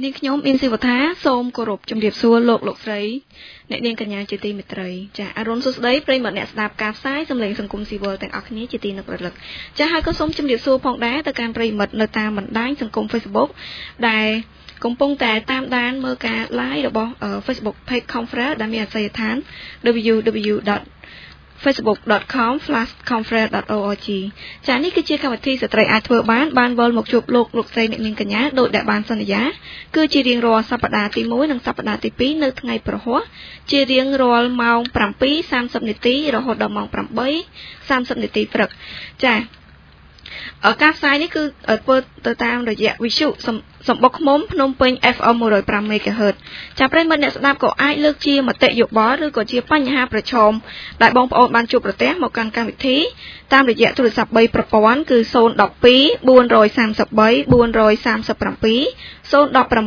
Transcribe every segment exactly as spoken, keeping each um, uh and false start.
នាងខ្ញុំអ៊ីនស៊ីវថាសូមគោរពជំរាបសួរលោកលោកស្រីអ្នកនាងកញ្ញាជាទីមេត្រីចាអរុនសុស្ដីប្រិយមិត្តអ្នកស្ដាប់ការផ្សាយសម្លេងសង្គមស៊ីវិលទាំងអស់គ្នាជាទីនឹករលឹកចាហើយក៏សូមជំរាបសួរផងដែរទៅកាន់ប្រិយមិត្តនៅតាមបណ្ដាញសង្គម Facebook ដែលកំពុងតែតាមដានមើលការ live របស់ Facebook Page Conference ដែលមានអាសយដ្ឋាន double u double u double u ដត facebook dot com slash conference dot org ចានេះគឺជាកម្មវិធីស្ត្រីអាចធ្វើបានបានវិលមកជួបលោកលោកស្រីអ្នកនាងកញ្ញាដោយដែលបានសន្យាគឺជារៀងរាល់សប្តាហ៍ទីមួយនិងសប្តាហ៍ទីពីរនៅថ្ងៃព្រហស្បតិ៍ជារៀងរាល់ម៉ោង seven thirty នាទីរហូតដល់ម៉ោង eight thirty នាទីព្រឹកចាការផ្សាយនេះគឺធ្វើទៅតាមរយៈវិទ្យុសម្បុកឃ្មុំភ្នំពេញ ép em one oh five MHz ចាប្រិយមិត្តអ្នកស្ដាប់ក៏អាចលើកជាមតិយោបល់ឬក៏ជាបញ្ហាប្រឈមដែលបងប្អូនបានជួបប្រទះមកកាន់កម្មវិធីតាមរយៈទូរស័ព្ទ3ប្រព័ន្ធគឺzero one two four three three four three seven four six zero one five four four eight nine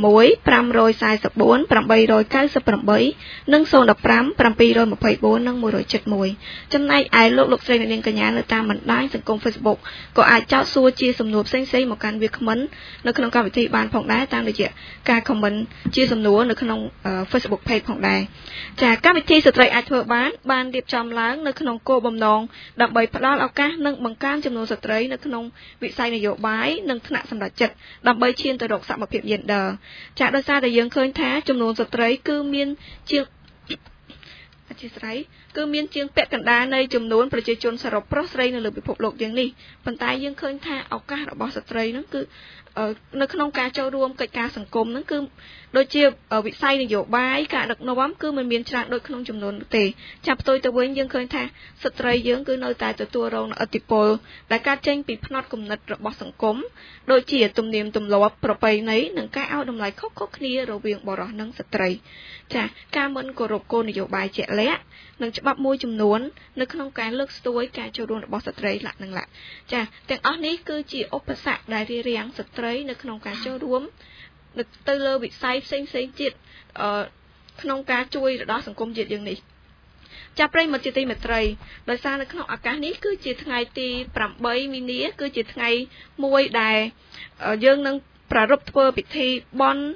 eightនិងzero one five seven two fourនិងone oh seven oneចំណែកឯលោកលោកស្រីអ្នកនាងកញ្ញានៅតាមបណ្ដាញសង្គម Facebook ក៏អាចចោទសួរជាសំណួរផ្សេងៗមកកាន់វាគ្មិននៅក្នុងកម្មវិធីបានផងដែរតាមរយៈការ comment ជាសំណួរនៅក្នុង Facebook Page ផងដែរចាកម្មវិធីស្ត្រីអាចធ្វើបានបានរៀបចំឡើងនៅក្នុងគោលបំណងដើម្បីផ្ដល់ឱកាសនិងបង្កើនចំនួនស្ត្រីនៅក្នុងវិស័យនយោបាយនិងថ្នាក់សម្រេចចិត្តដើម្បីឈានទៅរកសមភាព Gender ចាដោយសារតែយើងឃើញថាចំនួនស្ត្រីគឺមានជាងអធិស្ឋានគឺមានជាងពាក់កណ្ដាលនៃចំនួនប្រជាជនសរុបប្រុសស្រីនៅលើពិភពលោកយ៉ាងនេះប៉ុន្តែយើងឃើញថាឱកាសរបស់ស្ត្រីហ្នឹងគឺនៅក្នុងការចូលរួមកិច្ចការសង្គមហ្នឹងគឺដូចជាវិស័យនយោបាយការដឹកនាំគឺមិនមានច្រើនដូចក្នុងចំនួនទេចាប់ផ្ទុយទៅវិញយើងឃើញថាស្ត្រីយើងគឺនៅតែទទួលរងនូវឥទ្ធិពលដែលកើតចេញពីផ្នត់គំនិតរបស់សង្គមដូចជាទំនៀមទម្លាប់ប្រពៃណីនិងការឲ្យតម្លៃខុសៗគ្នារវាងបុរសនិងស្ត្រីចាការមិនគោរពគោលនយោបាយជាក់លាក់និងច្បាប់មួយចំនួននៅក្នុងការលើកស្ទួយការចូលរួមរបស់ស្ត្រីលក្ខណៈចាទាំងអស់នេះគឺជាឧបសគ្គដែលរារាំងស្ត្រីនៅក្នុងការចូលរួមទៅលើវិស័យផ្សេងៗទៀតក្នុងការជួយរដោះសង្គមជាតិយើងនេះចាប់ប្រិយមិត្តជាទីមេត្រីដោយសារនៅក្នុងឱកាសនេះគឺជាថ្ងៃទីeightមីនាគឺជាថ្ងៃមួយដែលយើងនឹងប្រារព្ធធ្វើពិធីបុណ្យ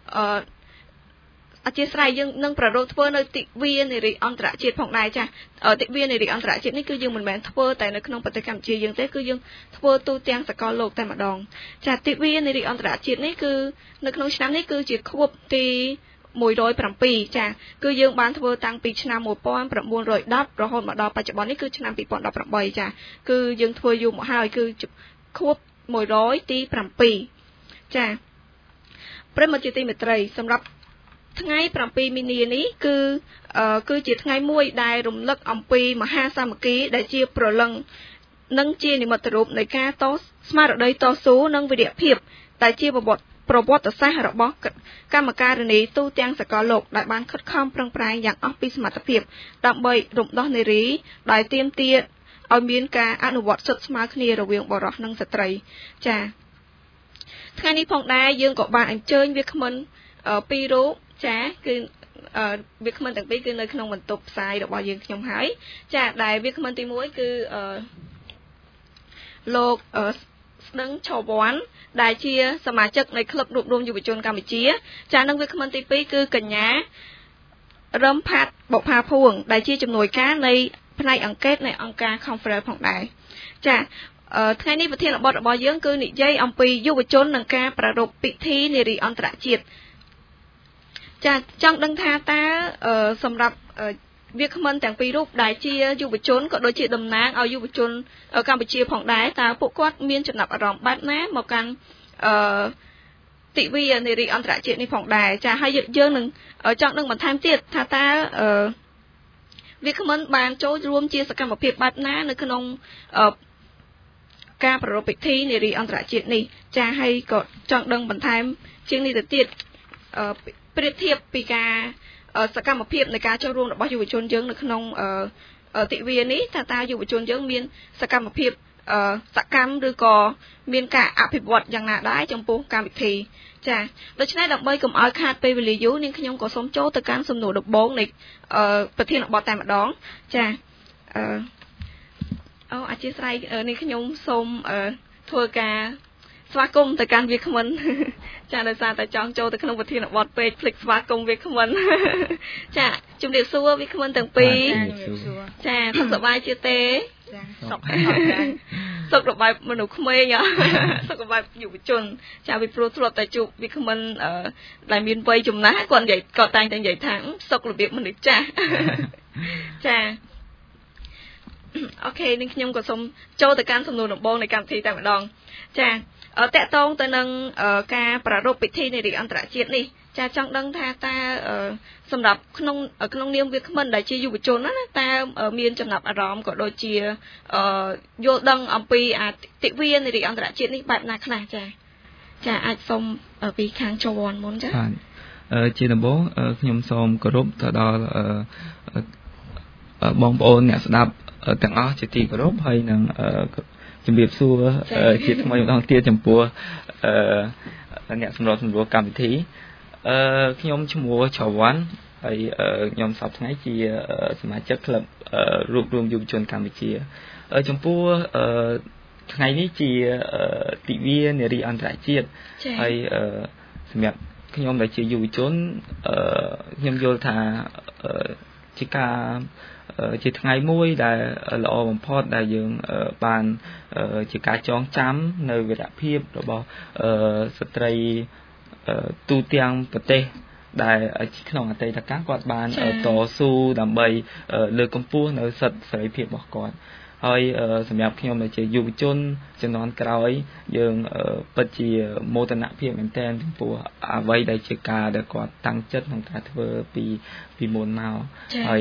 អធិស្ឋានយើងនឹងប្រារព្ធធ្វើនៅទិវានារីអន្តរជាតិផងដែរចាទិវានារីអន្តរជាតិនេះគឺយើងមិនមែនធ្វើតែនៅក្នុងប្រទេសកម្ពុជាយើងទេគឺយើងធ្វើទូទាំងសកលលោកតែម្ដងចាទិវានារីអន្តរជាតិនេះគឺនៅក្នុងឆ្នាំនេះគឺជាខួបទីone oh sevenចាគឺយើងបានធ្វើតាំងពីឆ្នាំnineteen tenរហូតមកដល់បច្ចុប្បន្ននេះគឺឆ្នាំtwenty eighteenចាគឺយើងធ្វើយូរមកហើយគឺខួបone hundredទីsevenចាប្រិមត្តជាទីមេត្រីសម្រាប់ថ្ងៃsevenមីនានេះគឺគឺជាថ្ងៃមួយដែលរំលឹកអំពីមហាសាមគ្គីដែលជាប្រលឹងនិងជានិមិត្តរូបនៃការតស្មារតីតស៊ូនិងវីរភាពដែលជាប្រវត្តិប្រវត្តិសាស្ត្ររបស់កម្មការិនីទូទាំងសកលលោកដែលបានខិតខំប្រឹងប្រែងយ៉ាងអស់ពីសមត្ថភាពដើម្បីរំដោះនារីដោយទាមទារឲ្យមានការអនុវត្តសិទ្ធិស្មើគ្នារវាងបុរសនិងស្ត្រីចាថ្ងៃនេះផងដែរយើងក៏បានអញ្ជើញវាគ្មិនពីររូបចាគឺវាគ្មិនទាំងពីរគឺនៅក្នុងបន្ទប់ផ្សាយរបស់យើងខ្ញុំហើយចាដែលវាគ្មិនទីoneគឺលោកស្ដឹងឆវ័នដែលជាសមាជិកនៃក្លឹបរួបរวมយុវជនកម្ពុជាចានិងវាគ្មិនទីtwoគឺកញ្ញារឹមផាត់បុប្ផាភួងដែលជាជំនួយការនៃផ្នែកអង្កេតនៃអង្គការ Conference ផងដែរចាថ្ងៃនេះប្រធានបទរបស់យើងគឺនិយាយអំពីយុវជននិងការប្រារព្ធពិធីនារីអន្តរជាតិចាចង់ដឹងថាតើសម្រាប់វាគ្មិនទាំងពីររូបដែលជាយុវជនក៏ដូចជាតំណាងឲ្យយុវជនកម្ពុជាផងដែរតើពួកគាត់មានចំណាប់អារម្មណ៍បែបណាមកកាន់អឺទិវានារីអន្តរជាតិនេះផងដែរចាហើយយើងនឹងចង់ដឹងបន្ថែមទៀតថាតើអឺវាគ្មិនបានចូលរួមជាសកម្មភាពបែបណានៅក្នុងការប្រារព្ធពិធីនារីអន្តរជាតិនេះចាហើយក៏ចង់ដឹងបន្ថែមជាងនេះទៅទៀតប្រៀបធៀបពីការសកម្មភាពនៃការចូលរួមរបស់យុវជនយើងនៅក្នុងទិវានេះថាតើយុវជនយើងមានសកម្មភាពសកម្មឬក៏មានការអភិវឌ្ឍយ៉ាងណាដែរចំពោះកម្មវិធីចាដូច្នេះដើម្បីកុំឲ្យខាតពេលវេលាយូរនាងខ្ញុំក៏សូមចូលទៅកាន់សំណួរដំបូងនៃប្រធានបទតែម្ដងចាអឺអូអធិស្ឋាននាងខ្ញុំសូមធ្វើការស្វាគមន៍ទៅកាន់វាគ្មិនចាដោយសារតែចង់ចូលទៅក្នុងប្រធានបទពេកភ្លេចស្វាគមន៍វាគ្មិនចាជំរាបសួរវាគ្មិនទាំងពីរចាសុខសប្បាយជាទេចាសុខសុខរបៀបមនុស្សក្មេងសុខរបៀបយុវជនចាពីព្រោះធ្លាប់តែជួបវាគ្មិនដែលមានវ័យចំណាស់គាត់និយាយគាត់តែងតែនិយាយថាសុខរបៀបមនុស្សចាស់ចាអូខេនឹងខ្ញុំក៏សូមចូលទៅកាន់សំណួរដំបូងនៃកម្មវិធីតែម្ដងចាតកតងទៅនឹងការប្រារព្ធពិធីនារីអន្តរជាតិនេះចាចង់ដឹងថាតើសម្រាប់ក្នុងក្នុងនាមវាគ្មិនដែលជាយុវជនណាតើមានចំណាប់អារម្មណ៍ក៏ដូចជាយល់ដឹងអំពីអាទិវានារីអន្តរជាតិនេះបែបណាខ្លះចាចាអាចសូមពីខាងជវ័នមុនចាជាដំបូងខ្ញុំសូមគោរពទៅដល់បងប្អូនអ្នកស្ដាប់ទាំងអស់ជាទីគោរពហើយនឹងជំរាបសួរជាថ្មីម្ដងទៀតចំពោះអ្នកសម្របសម្រួលកម្មវិធីខ្ញុំឈ្មោះឆវ័នហើយខ្ញុំសប្តាហ៍ថ្ងៃជាសមាជិកក្លឹបរួបរวมយុវជនកម្ពុជាចំពោះថ្ងៃនេះជាទិវានារីអន្តរជាតិហើយសម្រាប់ខ្ញុំដែលជាយុវជនខ្ញុំយល់ថាជាការជាថ្ងៃមួយដែលល្អបំផុតដែលយើងបានជាការចងចាំនៅវីរភាពរបស់ស្ត្រីទូទាំងប្រទេសដែលក្នុងអតីតកាលគាត់បានតស៊ូដើម្បីលើកកម្ពស់នៅសិទ្ធិសេរីភាពរបស់គាត់ហើយសម្រាប់ខ្ញុំដែលជាយុវជនជំនាន់ក្រោយយើងពិតជាមោទនភាពមែនទែនចំពោះអ្វីដែលជាការដែលគាត់តាំងចិត្តក្នុងការធ្វើពីពីមុនមកហើយ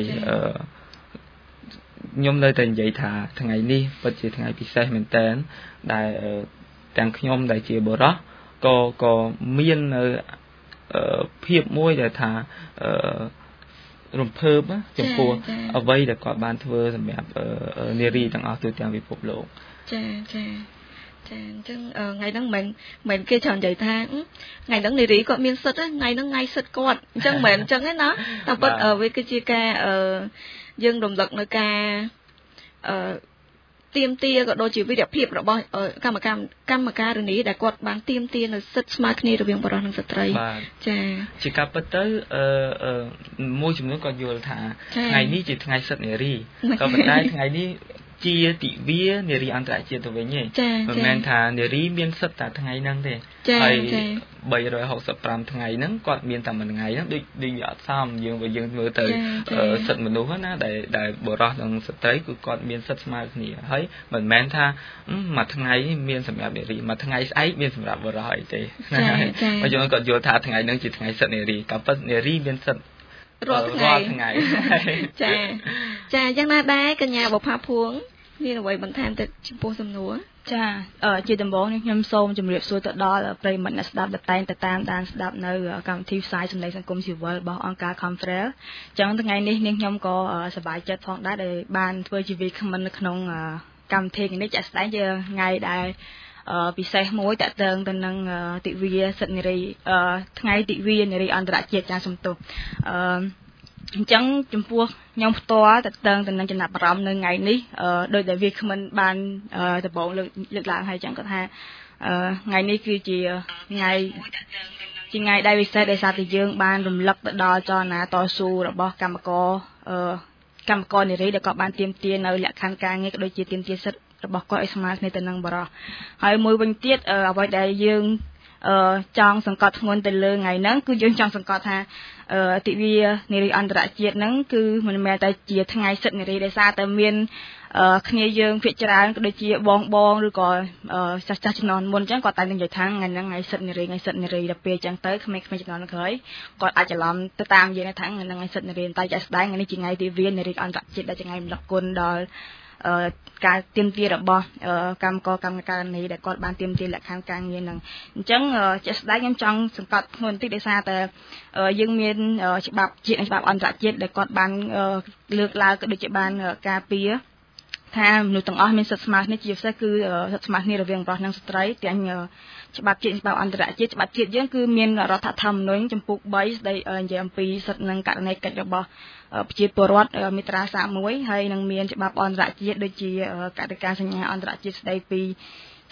ខ្ញុំនៅតែនិយាយថាថ្ងៃនេះពិតជាថ្ងៃពិសេសមែនទែនដែលទាំងខ្ញុំដែលជាបុរសក៏ក៏មាននៅភាពមួយដែលថារំភើបចំពោះអ្វីដែលគាត់បានធ្វើសម្រាប់នារីទាំងអស់ទូទាំងពិភពលោកចាចាចាអញ្ចឹងថ្ងៃហ្នឹងមិនមិនគេច្រើននិយាយថាថ្ងៃហ្នឹងនារីគាត់មានសិទ្ធិថ្ងៃហ្នឹងថ្ងៃសិទ្ធិគាត់អញ្ចឹងមិនអញ្ចឹងទេណាតែពិតវាគឺជាការយើងរំលឹកនៅការអឺទៀមទាក៏ដូចជាវិរៈភាពរបស់កម្មកម្មកម្មការនីដែលគាត់បានទៀមទានៅសិទ្ធិស្មើគ្នារវាងបុរសនិងស្ត្រីចាជាការពិតទៅអឺមួយចំនួនក៏យល់ថាថ្ងៃនេះជាថ្ងៃសិទ្ធិនារីក៏ប៉ុន្តែថ្ងៃនេះជាទិវានារីអន្តរជាតិទៅវិញទេមិនមែនថានារីមានសិទ្ធិតែថ្ងៃហ្នឹងទេហើយបីរយហកសិបប្រាំថ្ងៃហ្នឹងគាត់មានតែមួយថ្ងៃហ្នឹងដូចដូចវាអត់សមយើងបើយើងមើលទៅសិទ្ធិមនុស្សណាដែលដែលបុរសនិងស្ត្រីគឺគាត់មានសិទ្ធិស្មើគ្នាហើយមិនមែនថាមួយថ្ងៃមានសម្រាប់នារីមួយថ្ងៃស្អែកមានសម្រាប់បុរសអីទេណាបើយើងគាត់យល់ថាថ្ងៃហ្នឹងជាថ្ងៃសិទ្ធិនារីក៏ប៉ុន្តែនារីមានសិទ្ធិរាល់ថ្ងៃថ្ងៃចាចាយ៉ាងណាដែរកញ្ញាបុផាភួងមានអ្វីបន្ថែមទៅចំពោះសំណួរចាជាដំបូងនេះខ្ញុំសូមជម្រាបសួរទៅដល់ប្រិយមិត្តអ្នកស្ដាប់ដែលតែងតែតាមដានស្ដាប់នៅកម្មវិធីផ្សាយសម្លេងសង្គមស៊ីវិលរបស់អង្គការ Confrel អញ្ចឹងថ្ងៃនេះនាងខ្ញុំក៏សប្បាយចិត្តផងដែរដែលបានធ្វើជាវាគ្មិននៅក្នុងកម្មវិធីនេះចាក់ស្ដែងជាថ្ងៃដែលពិសេសមួយតាក់ទងទៅនឹងទិវាសិទ្ធិនារីថ្ងៃទិវានារីអន្តរជាតិចាសំទោសអឺអញ្ចឹងចំពោះខ្ញុំផ្ទាល់តាក់ទងទៅនឹងចំណាប់អារម្មណ៍នៅថ្ងៃនេះដោយដែលវាគ្មិនបានដំបូងលើកលើកឡើងហើយអញ្ចឹងគាត់ថាថ្ងៃនេះគឺជាថ្ងៃជាថ្ងៃដែលពិសេសដែលសារតែយើងបានរំលឹកទៅដល់ចលនាតស៊ូរបស់កម្មករកម្មករនារីដែលគាត់បានទាមទារនៅលក្ខខណ្ឌការងារក៏ដូចជាទាមទារសិទ្ធិរបស់គាត់ឲ្យស្មើគ្នាទៅនឹងបុរសហើយមួយវិញទៀតអ្វីដែលយើងចង់សង្កត់ធ្ងន់ទៅលើថ្ងៃហ្នឹងគឺយើងចង់សង្កត់ថាទិវានារីអន្តរជាតិហ្នឹងគឺមិនមែនតែជាថ្ងៃសិទ្ធិនារីដោយសារតែមានគ្នាយើងភាគច្រើនក៏ដូចជាបងបងឬក៏ចាស់ចាស់ជំនាន់មុនអញ្ចឹងគាត់តែនិយាយថាថ្ងៃហ្នឹងថ្ងៃសិទ្ធិនារីថ្ងៃសិទ្ធិនារីដល់ពេលអញ្ចឹងទៅក្មេងៗជំនាន់ក្រោយគាត់អាចច្រឡំទៅតាមយើងថាថ្ងៃហ្នឹងថ្ងៃសិទ្ធិនារីតែចាស់ស្ដែងថ្ងៃនេះជាថ្ងៃទិវានារីអន្តរជាតិដែលជាថ្ងៃរំលឹកគុណដល់ការទាមទាររបស់កម្មករកម្មការនីដែលគាត់បានទាមទារលក្ខខណ្ឌការងារហ្នឹងអញ្ចឹងជាក់ស្ដែងខ្ញុំចង់សង្កត់ធ្ងន់បន្តិចដោយសារតែយើងមានច្បាប់ជាតិនិងច្បាប់អន្តរជាតិដែលគាត់បានលើកឡើងក៏ដូចជាបានការពារថាមនុស្សទាំងអស់មានសិទ្ធិស្មើគ្នាជាពិសេសគឺសិទ្ធិស្មើគ្នារវាងបុរសនិងស្ត្រីទាំងច្បាប់ជាតិច្បាប់អន្តរជាតិច្បាប់ជាតិយើងគឺមានរដ្ឋធម្មនុញ្ញចំពោះបីស្ដីនិយាយអំពីសិទ្ធិនិងករណីកិច្ចរបស់ប្រជាពលរដ្ឋមាត្រាសាមមួយហើយនឹងមានច្បាប់អន្តរជាតិដូចជាកតិកាសញ្ញាអន្តរជាតិស្ដីពី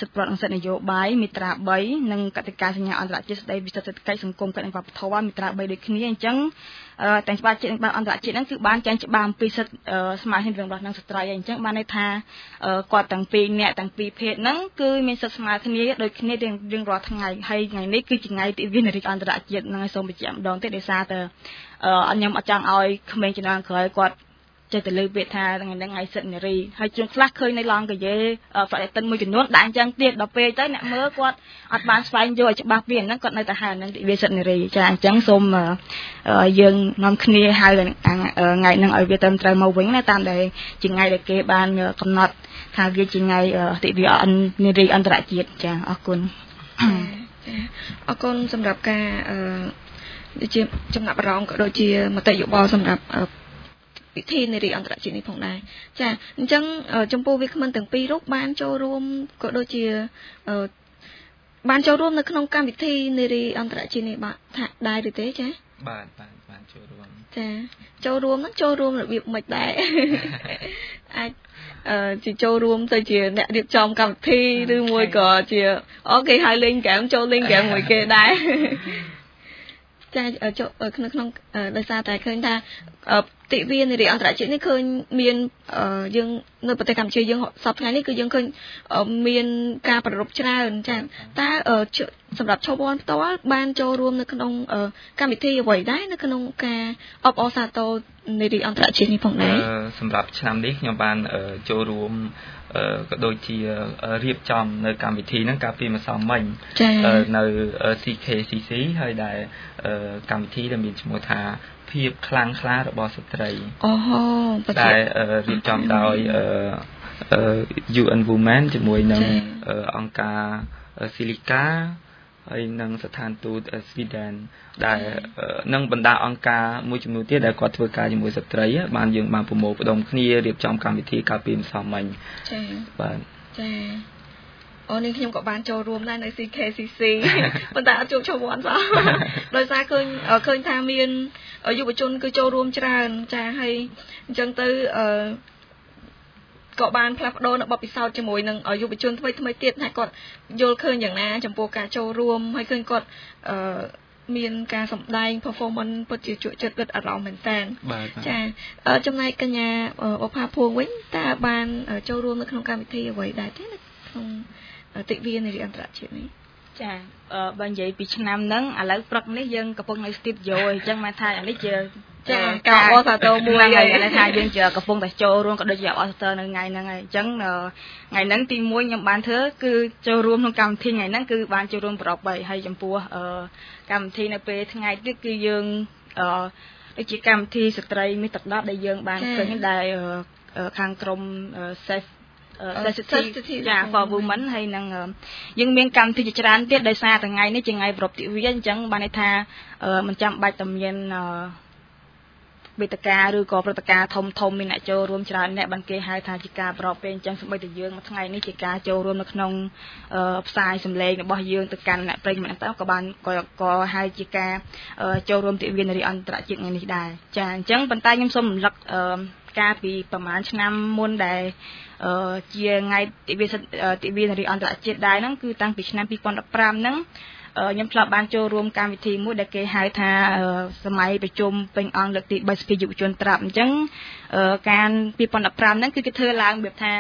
សិទ្ធិប្រតិបត្តិសិទ្ធិនយោបាយមាត្រា3និងកតិកាសញ្ញាអន្តរជាតិស្តីពីសិទ្ធិសេដ្ឋកិច្ចសង្គមនិងវប្បធម៌មាត្រា3ដូចគ្នាអញ្ចឹងទាំងច្បាប់ជាតិនិងច្បាប់អន្តរជាតិហ្នឹងគឺបានចែងច្បាស់អំពីសិទ្ធិស្មារតីរបស់នឹងស្ត្រីហើយអញ្ចឹងបានន័យថាគាត់ទាំងពីរអ្នកទាំងពីរភេទហ្នឹងគឺមានសិទ្ធិស្មើគ្នាដូចគ្នារៀងរាល់ថ្ងៃហើយថ្ងៃនេះគឺជាថ្ងៃទិវានារីអន្តរជាតិហ្នឹងហើយសូមបញ្ជាក់ម្ដងទៀតដោយសារតែខ្ញុំអត់ចង់ឲ្យក្មេងជំនាន់ក្រោយគាត់ចេះតែលើពាក្យថាថ្ងៃហ្នឹងថ្ងៃសិទ្ធិនារីហើយជួនខ្លះឃើញនៅឡងកាយេប្រតិទិនមួយចំនួនដាក់អញ្ចឹងទៀតដល់ពេលទៅអ្នកមើលគាត់អត់បានស្វែងយល់ឲ្យច្បាស់ពីហ្នឹងគាត់នៅតែហៅហ្នឹងទិវាសិទ្ធិនារីចាអញ្ចឹងសូមយើងនាំគ្នាហៅថ្ងៃហ្នឹងឲ្យវាត្រឹមត្រូវមកវិញណាតាមដែលជាថ្ងៃដែលគេបានកំណត់ថាវាជាថ្ងៃទិវានារីអន្តរជាតិចាអរគុណអរគុណសម្រាប់ការដូចជាចំណាប់អារម្មណ៍ក៏ដូចជាមតិយោបល់សម្រាប់ពិធីនារីអន្តរជាតិនេះផងដែរចាអញ្ចឹងចំពោះវាគ្មិនទាំងពីររូបបានចូលរួមក៏ដូចជាបានចូលរួមនៅក្នុងកម្មវិធីនារីអន្តរជាតិនេះបាទថាដែរឬទេចាបាទបាទបានចូលរួមចាចូលរួមហ្នឹងចូលរួមរបៀបមិនដែរអាចអឺជាចូលរួមទៅជាអ្នករៀបចំកម្មវិធីឬមួយក៏ជាអូគេហៅលេងហ្គេមចូលលេងហ្គេមមួយគេដែរចាចូលក្នុងក្នុងដោយសារតែឃើញថាទិវានារីអន្តរជាតិនេះឃើញមានយើងនៅប្រទេសកម្ពុជាយើងសប្តាហ៍ថ្ងៃនេះគឺយើងឃើញមានការប្រារព្ធច្រើនចាតើសម្រាប់ឈប់វ័នផ្ទាល់បានចូលរួមនៅក្នុងកម្មវិធីអ្វីដែរនៅក្នុងការអបអរសាទរនារីអន្តរជាតិនេះផងដែរសម្រាប់ឆ្នាំនេះខ្ញុំបានចូលរួមក៏ដូចជារៀបចំនៅកម្មវិធីហ្នឹងកាលពីម្សិលមិញនៅ ซี เค ซี ซี ហើយដែលកម្មវិធីដែលមានឈ្មោះថាភាពខ្លាំងក្លារបស់ស្ត្រីអូតែរៀបចំដោយ ยู เอ็น Women ជាមួយនឹងអង្គការ Silica ហើយនឹងស្ថានទូត Sweden ដែលនឹងបណ្ដាអង្គការមួយចំនួនទៀតដែលគាត់ធ្វើការជាមួយស្ត្រីបានយើងបានប្រមូលផ្ដុំគ្នារៀបចំកម្មវិធីកាលពីម្សិលមិញចា៎បាទចា៎អូនេះខ្ញុំក៏បានចូលរួមដែរនៅ ซี เค ซี ซี ប៉ុន្តែអត់ជួបឈប់វ័នសោះដោយសារឃើញឃើញថាមានយុវជនគឺចូលរួមច្រើនចាហើយអញ្ចឹងទៅអឺក៏បានផ្លាស់ប្ដូរនៅបទពិសោធន៍ជាមួយនឹងយុវជនថ្មីថ្មីទៀតហើយគាត់យល់ឃើញយ៉ាងណាចំពោះការចូលរួមហើយឃើញគាត់អឺមានការសម្ដែង performance ពិតជាជក់ចិត្តគិតអារម្មណ៍មែនតើចាចំណែកកញ្ញាបុប្ផាភួងវិញតើបានចូលរួមនៅក្នុងកម្មវិធីអ្វីដែរទេក្នុងទិវានារីអន្តរជាតិនេះចាបើនិយាយពីឆ្នាំហ្នឹងឥឡូវព្រឹកនេះយើងកំពុងនៅ studio អញ្ចឹងមកថាអានេះជាចាការអបអរសាទរមួយហើយគេថាយើងជាកំពុងតែចូលរួមក៏ដូចជាអបអរសាទរនៅថ្ងៃហ្នឹងហើយអញ្ចឹងថ្ងៃហ្នឹងទីមួយខ្ញុំបានធ្វើគឺចូលរួមក្នុងកម្មវិធីថ្ងៃហ្នឹងគឺបានចូលរួមប្រកបបីហើយចំពោះកម្មវិធីនៅពេលថ្ងៃទៀតគឺយើងដូចជាកម្មវិធីស្ត្រីមានទឹកដប់ដែលយើងបានឃើញដែលខាងក្រម safe sensitive ចា for women ហើយនឹងយើងមានកម្មវិធីជាច្រើនទៀតដោយសារថ្ងៃនេះជាថ្ងៃប្រពៃទិវាអញ្ចឹងបានន័យថាមិនចាំបាច់តែមានវេទិកាឬក៏ព្រឹត្តិការណ៍ធំធំមានអ្នកចូលរួមច្រើនអ្នកបានគេហៅថាជាការប្រកបពេលអញ្ចឹងសូម្បីតែយើងមួយថ្ងៃនេះជាការចូលរួមនៅក្នុងផ្សាយសម្លេងរបស់យើងទៅកាន់អ្នកប្រិយមិត្តក៏បានក៏ហៅជាការចូលរួមទិវានារីអន្តរជាតិថ្ងៃនេះដែរចាអញ្ចឹងប៉ុន្តែខ្ញុំសូមរំលឹកការពីប្រហែលឆ្នាំមុនដែលជាថ្ងៃទិវាទិវានារីអន្តរជាតិដែរហ្នឹងគឺតាំងពីឆ្នាំពីរពាន់ដប់ប្រាំហ្នឹងខ្ញុំធ្លាប់បានចូលរួមកម្មវិធីមួយដែលគេហៅថាសម័យប្រជុំពេញអង្គលើកទីបីសភាយុវជនត្រាប់អញ្ចឹងការពីរពាន់ដប់ប្រាំហ្នឹងគឺគេធ្វើឡើងបែបថា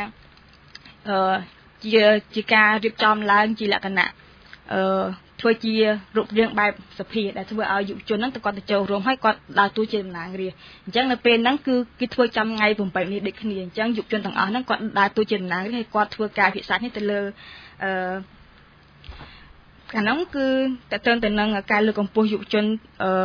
ជាជាការរៀបចំឡើងជាលក្ខណៈធ្វើជារូបរាងបែបសភាដែលធ្វើឲ្យយុវជនហ្នឹងទៅគាត់ទៅចូលរួមហើយគាត់ដើរតួជាតំណាងរាស្ត្រអញ្ចឹងនៅពេលហ្នឹងគឺគេធ្វើចាំថ្ងៃប្រាំបីនេះដូចគ្នាអញ្ចឹងយុវជនទាំងអស់ហ្នឹងគាត់ដើរតួជាតំណាងរាស្ត្រហើយគាត់ធ្វើការពិសានេះទៅលើអឺអានោះគឺតើតើទៅនឹងការលើកកម្ពស់យុវជនអឺ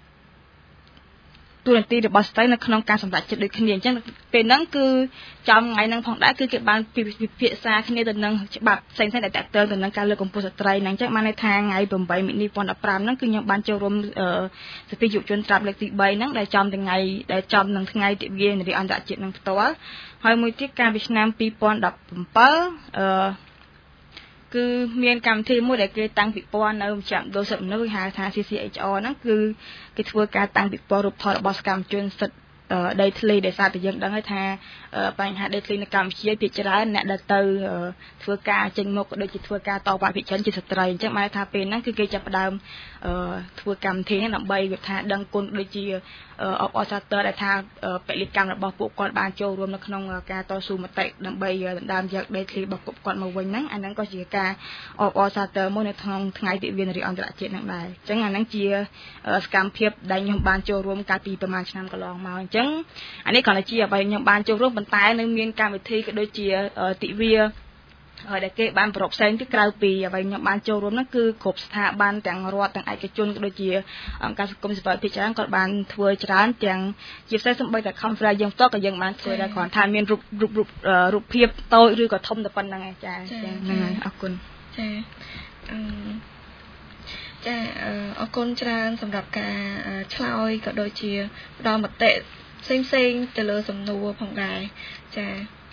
ទូរនទីរបស់ស្ត្រីនៅក្នុងការសម្រេចចិត្តដូចគ្នាអញ្ចឹងពេលហ្នឹងគឺចំថ្ងៃហ្នឹងផងដែរគឺគេបានពិភាក្សាគ្នាទៅនឹងច្បាប់ផ្សេងៗដែលតើតើទៅនឹងការលើកកម្ពស់ស្ត្រីហ្នឹងអញ្ចឹងបានន័យថាថ្ងៃប្រាំបីមីនាពីរពាន់ដប់ប្រាំហ្នឹងគឺខ្ញុំបានចូលរួមសភាយុវជនត្រាប់លើកទីបីហ្នឹងដែលចំថ្ងៃដែលចំនឹងថ្ងៃទិវានារីអន្តរជាតិហ្នឹងផ្ទាល់ហើយមួយទៀតកាលពីឆ្នាំពីរពាន់ដប់ប្រាំអឺគឺមានកម្មវិធីមួយដែលគេតាំងពិព័រណ៍នៅមជ្ឈមណ្ឌលសិទ្ធិមនុស្សហៅថា ซี ซี เอช អារ ហ្នឹងគឺគេធ្វើការតាំងពិព័រណ៍រូបថតរបស់សកម្មជនសិទ្ធិដីធ្លីដែលសារតែយើងដឹងហើយថាបញ្ហាដីធ្លីនៅកម្ពុជាភាគច្រើនអ្នកដែលទៅធ្វើការចេញមុខក៏ដូចជាធ្វើការតវ៉ាភាគច្រើនជាស្ត្រីអញ្ចឹងបានថាពេលហ្នឹងគឺគេចាប់ផ្ដើមធ្វើកម្មវិធីនេះដើម្បីវាថាដឹងគុណដូចជាអបអរសាទរដែលថាពលិកម្មរបស់ពួកគាត់បានចូលរួមនៅក្នុងការតស៊ូមតិដើម្បីដណ្ដើមយកដីធ្លីរបស់ពួកគាត់មកវិញហ្នឹងអាហ្នឹងក៏ជាការអបអរសាទរមួយនៅក្នុងថ្ងៃទិវានារីអន្តរជាតិហ្នឹងដែរអញ្ចឹងអាហ្នឹងជាសកម្មភាពដែលខ្ញុំបានចូលរួមកាលពីប្រហែលឆ្នាំកន្លងមកអញ្ចឹងអានេះគ្រាន់តែជាអ្វីខ្ញុំបានចូលរួមប៉ុន្តែនៅមានកម្មវិធីក៏ដូចជាទិវាហើយដែលគេបានប្រកផ្សេងទៅក្រៅពីអ្វីខ្ញុំបានចូលរួមហ្នឹងគឺគ្រប់ស្ថាប័នទាំងរដ្ឋទាំងឯកជនក៏ដូចជាអង្គការសង្គមស៊ីវិលភាគច្រើនគាត់បានធ្វើច្រើនទាំងជាពិសេសសូម្បីតែ conference យើងផ្ទាល់ក៏យើងបានធ្វើដែរគ្រាន់តែមានរូបរូបរូបរូបភាពតូចឬក៏ធំតែប៉ុណ្្នឹងឯងចា៎ហ្នឹងហើយអរគុណចាអឺចាអរគុណច្រើនសម្រាប់ការឆ្លើយក៏ដូចជាផ្ដល់មតិផ្សេងផ្សេងទៅលើសំណួរផងដែរចា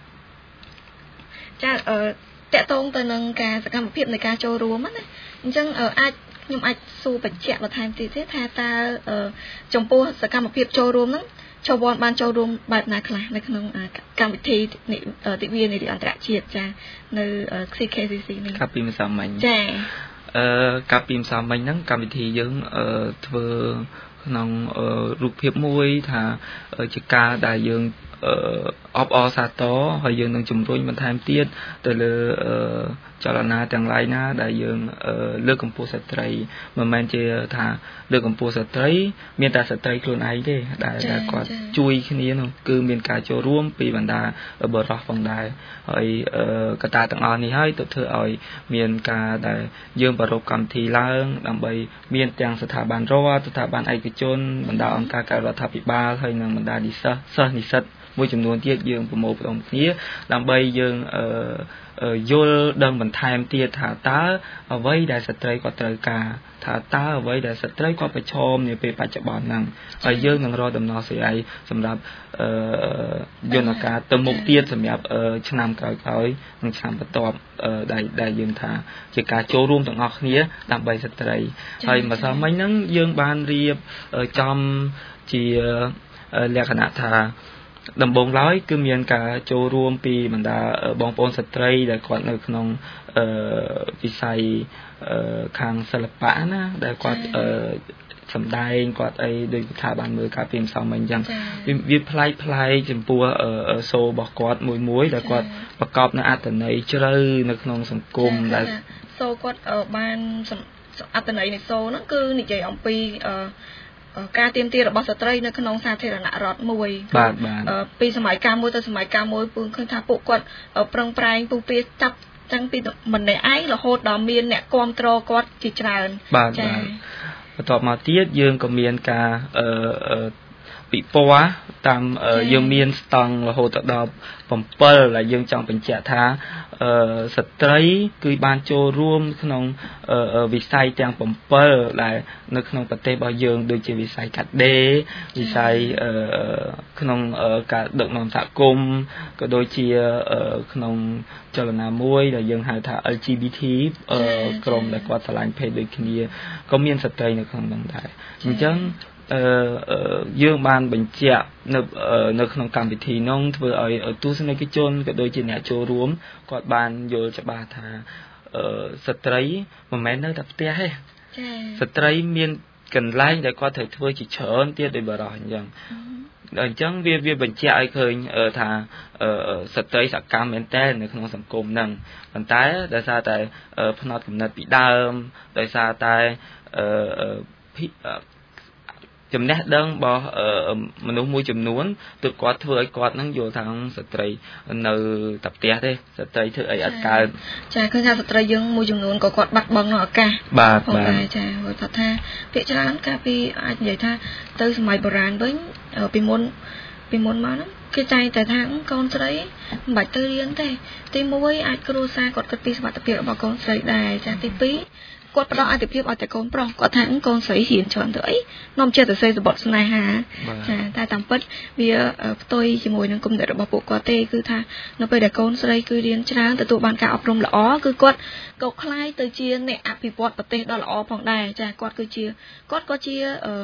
ចាអឺតកតងទៅនឹងការសកម្មភាពនៃការចូលរួមណាអញ្ចឹងអាចខ្ញុំអាចសួរបញ្ជាក់បន្ថែមទៀតទេថាតើចំពោះសកម្មភាពចូលរួមហ្នឹងជវ័នបានចូលរួមបែបណាខ្លះនៅក្នុងកម្មវិធីទិវានារីអន្តរជាតិចានៅ ซี เค ซี ซี នេះកាលពីម្សិលមិញចាអឺកាលពីម្សិលមិញហ្នឹងកម្មវិធីយើងអឺធ្វើក្នុងរូបភាពមួយថាជាការដែលយើងអបអរសាទរហើយយើងនឹងជំរុញបន្ថែមទៀតទៅលើចលនាទាំងឡាយណាដែលយើងលើកកម្ពស់ស្ត្រីមិនមែនជាថាលើកកម្ពស់ស្ត្រីមានតែស្ត្រីខ្លួនឯងទេដែលគាត់ជួយគ្នានោះគឺមានការចូលរួមពីបណ្ដាបរិសុទ្ធផងដែរហើយកត្តាទាំងអស់នេះហើយទៅធ្វើឲ្យមានការដែលយើងប្រារព្ធកម្មវិធីឡើងដើម្បីមានទាំងស្ថាប័នរដ្ឋស្ថាប័នឯកជនបណ្ដាអង្គការក្រៅរដ្ឋាភិបាលហើយនិងបណ្ដានិស្សិតសិស្សនិស្សិតមួយចំនួនទៀតយើងប្រមូលផ្ដុំគ្នាដើម្បីយើងអឺយល់ដឹងបន្ថែមទៀតថាតើអ្វីដែលស្ត្រីគាត់ត្រូវការថាតើអ្វីដែលស្ត្រីគាត់ប្រឈមនាពេលបច្ចុប្បន្នហ្នឹងហើយយើងនឹងរកដំណោះស្រាយសម្រាប់អឺយន្តការទៅមុខទៀតសម្រាប់ឆ្នាំក្រោយៗនិងឆ្នាំបន្ទាប់ដែលដែលយើងថាជាការចូលរួមទាំងអស់គ្នាដើម្បីស្ត្រីហើយម្សិលមិញហ្នឹងយើងបានរៀបចំជាលក្ខណៈថាដំបូងឡើយគឺមានការចូលរួមពីបណ្ដាបងប្អូនស្ត្រីដែលគាត់នៅក្នុងវិស័យខាងសិល្បៈណាដែលគាត់សម្ដែងគាត់អីដូចថាបានមើលការពីម្សិលមិញអញ្ចឹងវាប្លែកប្លែកចំពោះសូររបស់គាត់មួយមួយដែលគាត់ប្រកបនៅអត្ថន័យជ្រៅនៅក្នុងសង្គមដែលសូរគាត់បានអត្ថន័យនៃសូរហ្នឹងគឺនិយាយអំពីការទៀមទារបស់ស្ត្រីនៅក្នុងសាធារណរដ្ឋមួយពីសម័យកាលមួយទៅសម័យកាលមួយពូឃើញថាពួកគាត់ប្រឹងប្រែងពុះពៀចាប់តាំងពីម្នាក់ឯងរហូតដល់មានអ្នកគ្រប់គ្រងគាត់ជាច្រើនចា៎បន្ទាប់មកទៀតយើងក៏មានការអឺពិព័រណ៍តាមយើងមានស្តង់រហូតដល់bảyដែលយើងចង់បញ្ជាក់ថាស្ត្រីគឺបានចូលរួមក្នុងវិស័យទាំងbảyដែលនៅក្នុងប្រទេសរបស់យើងដូចជាវិស័យកាត់ដេរវិស័យក្នុងការដឹកនាំសហគមន៍ក៏ដូចជាក្នុងចលនាមួយដែលយើងហៅថា แอล จี บี ที ក្រុមដែលគាត់ឆ្លាញ់ភេទដូចគ្នាក៏មានស្ត្រីនៅក្នុងនោះដែរអញ្ចឹងអឺយើងបានបញ្ជាក់នៅនៅក្នុងកម្មវិធីនោះធ្វើឲ្យទស្សនិកជនក៏ដូចជាអ្នកចូលរួមគាត់បានយល់ច្បាស់ថាអឺស្ត្រីមិនមែននៅតែផ្ទះទេចា៎ស្ត្រីមានកន្លែងដែលគាត់ត្រូវធ្វើជាច្រើនទៀតដោយបរិសុទ្ធអញ្ចឹងអញ្ចឹងវាវាបញ្ជាក់ឲ្យឃើញថាស្ត្រីសកម្មមែនតើនៅក្នុងសង្គមហ្នឹងប៉ុន្តែដោយសារតែផ្នត់គំនិតពីដើមដោយសារតែអឺចំណេះដឹងរបស់មនុស្សមួយចំនួនទើបគាត់ធ្វើឲ្យគាត់នឹងយល់ថាស្ត្រីនៅតែផ្ទះទេស្ត្រីធ្វើអីអត់កើតចាឃើញថាស្ត្រីយើងមួយចំនួនក៏គាត់បាត់បង់នៅឱកាសបាទបាទចាគាត់ថាពាក្យច្រើនកាលពីអាចនិយាយថាទៅសម័យបុរាណវិញពីមុនពីមុនមកហ្នឹងគេតែងតែថាកូនស្រីមិនបាច់ទៅរៀនទេទីមួយអាចគ្រួសារគាត់គិតពីសុខភាពរបស់កូនស្រីដែរចាទីពីរគាត់ផ្ដល់អាទិភាពឲ្យតែកូនប្រុសគាត់ថាកូនស្រីហ៊ានច្រើនទៅអីនាំចិត្តទៅសេសបុតស្នេហាចាតែតាមពិតវាផ្ទុយជាមួយនឹងគំនិតរបស់ពួកគាត់ទេគឺថានៅពេលដែលកូនស្រីគឺរៀនច្រើនទទួលបានការអប់រំល្អគឺគាត់ក៏คล้ายទៅជាអ្នកអភិវឌ្ឍប្រទេសដ៏ល្អផងដែរចាគាត់គឺជាគាត់ក៏ជា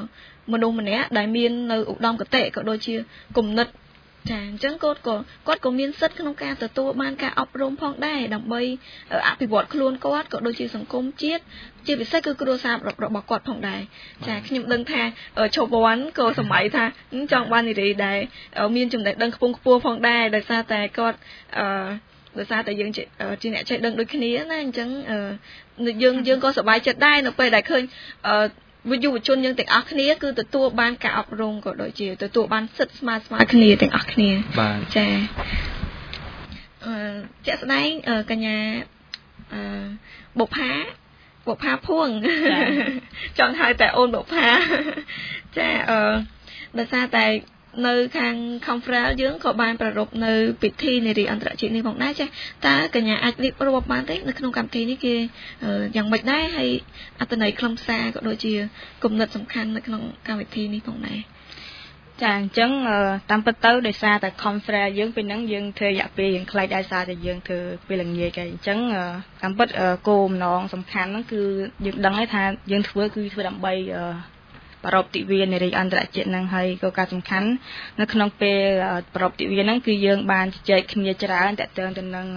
មនុស្សម្នាក់ដែលមាននៅឧត្តមគតិក៏ដូចជាគំនិតចាអញ្ចឹងគាត់ក៏គាត់ក៏មានសិទ្ធិក្នុងការទទួលបានការអប់រំផងដែរដើម្បីអភិវឌ្ឍខ្លួនគាត់ក៏ដូចជាសង្គមជាតិជាពិសេសគឺគ្រួសាររបស់គាត់ផងដែរចាខ្ញុំដឹងថាឈប់វ័នក៏សម័យថាចង់បាននារីដែលមានចំណេះដឹងខ្ពង់ខ្ពស់ផងដែរដោយសារតែគាត់អឺដោយសារតែយើងជាអ្នកចេះដឹងដូចគ្នាណាអញ្ចឹងយើងយើងក៏សប្បាយចិត្តដែរនៅពេលដែលឃើញវិយុវជនយើងទាំងអស់គ្នាគឺទទួលបានការអប់រំក៏ដូចជាទទួលបានសិទ្ធិស្មើស្មើគ្នាទាំងអស់គ្នាចាអឺជាក់ស្ដែងកញ្ញាអឺបុប្ផាបុប្ផាភួងចង់ហៅតែអូនបុប្ផាចាអឺដោយសារតែនៅខាង conference យើងក៏បានប្រារព្ធនៅពិធីនារីអន្តរជាតិនេះផងដែរចាតើកញ្ញាអាចរៀបរាប់បានទេនៅក្នុងកម្មវិធីនេះគេយ៉ាងម៉េចដែរហើយអត្ថន័យខ្លឹមសារក៏ដូចជាគំនិតសំខាន់នៅក្នុងកម្មវិធីនេះផងដែរចាអញ្ចឹងតាមពិតទៅដោយសារតែ conference យើងពេលហ្នឹងយើងធ្វើរយៈពេលយ៉ាងខ្លីដោយសារតែយើងធ្វើពេលល្ងាចហើយអញ្ចឹងតាមពិតគោលបំណងសំខាន់ហ្នឹងគឺយើងដឹងហើយថាយើងធ្វើគឺធ្វើដើម្បីប្រពតិវានារីអន្តរជាតិហ្នឹងហើយក៏ការសំខាន់នៅក្នុងពេលប្រពតិវាហ្នឹងគឺយើងបានជជែកគ្នាច្រើនតើតើទៅនឹង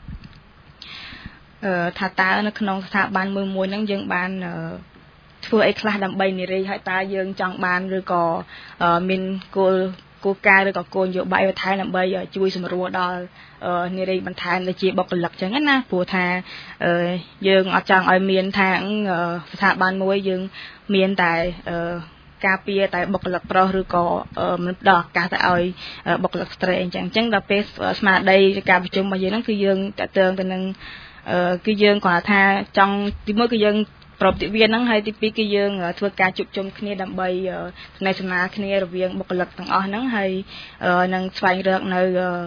អឺថាតើនៅក្នុងស្ថាប័នមួយមួយហ្នឹងយើងបានធ្វើអីខ្លះដើម្បីនារីហើយតើយើងចង់បានឬក៏មានគោលគោលការណ៍ឬក៏គោលនយោបាយបន្ថែមដើម្បីជួយសម្រួលដល់នារីបន្ថែមដែលជាបុគ្គលិកចឹងណាព្រោះថាយើងអត់ចង់ឲ្យមានថាស្ថាប័នមួយយើងមានតែការពារតែបុគ្គលិកប្រុសឬក៏មិនផ្ដល់ឱកាសទៅឲ្យបុគ្គលិកស្ត្រីអញ្ចឹងអញ្ចឹងដល់ពេលស្មារតីការប្រជុំរបស់យើងហ្នឹងគឺយើងតើតើទៅនឹងគឺយើងគាត់ថាចង់ទីមួយគឺយើងប្រពតិវាហ្នឹងហើយទីពីរគឺយើងធ្វើការជួបជុំគ្នាដើម្បីស្នេហ៍សមាគ្នារវាងបុគ្គលិកទាំងអស់ហ្នឹងហើយនឹងស្វែងរកនៅ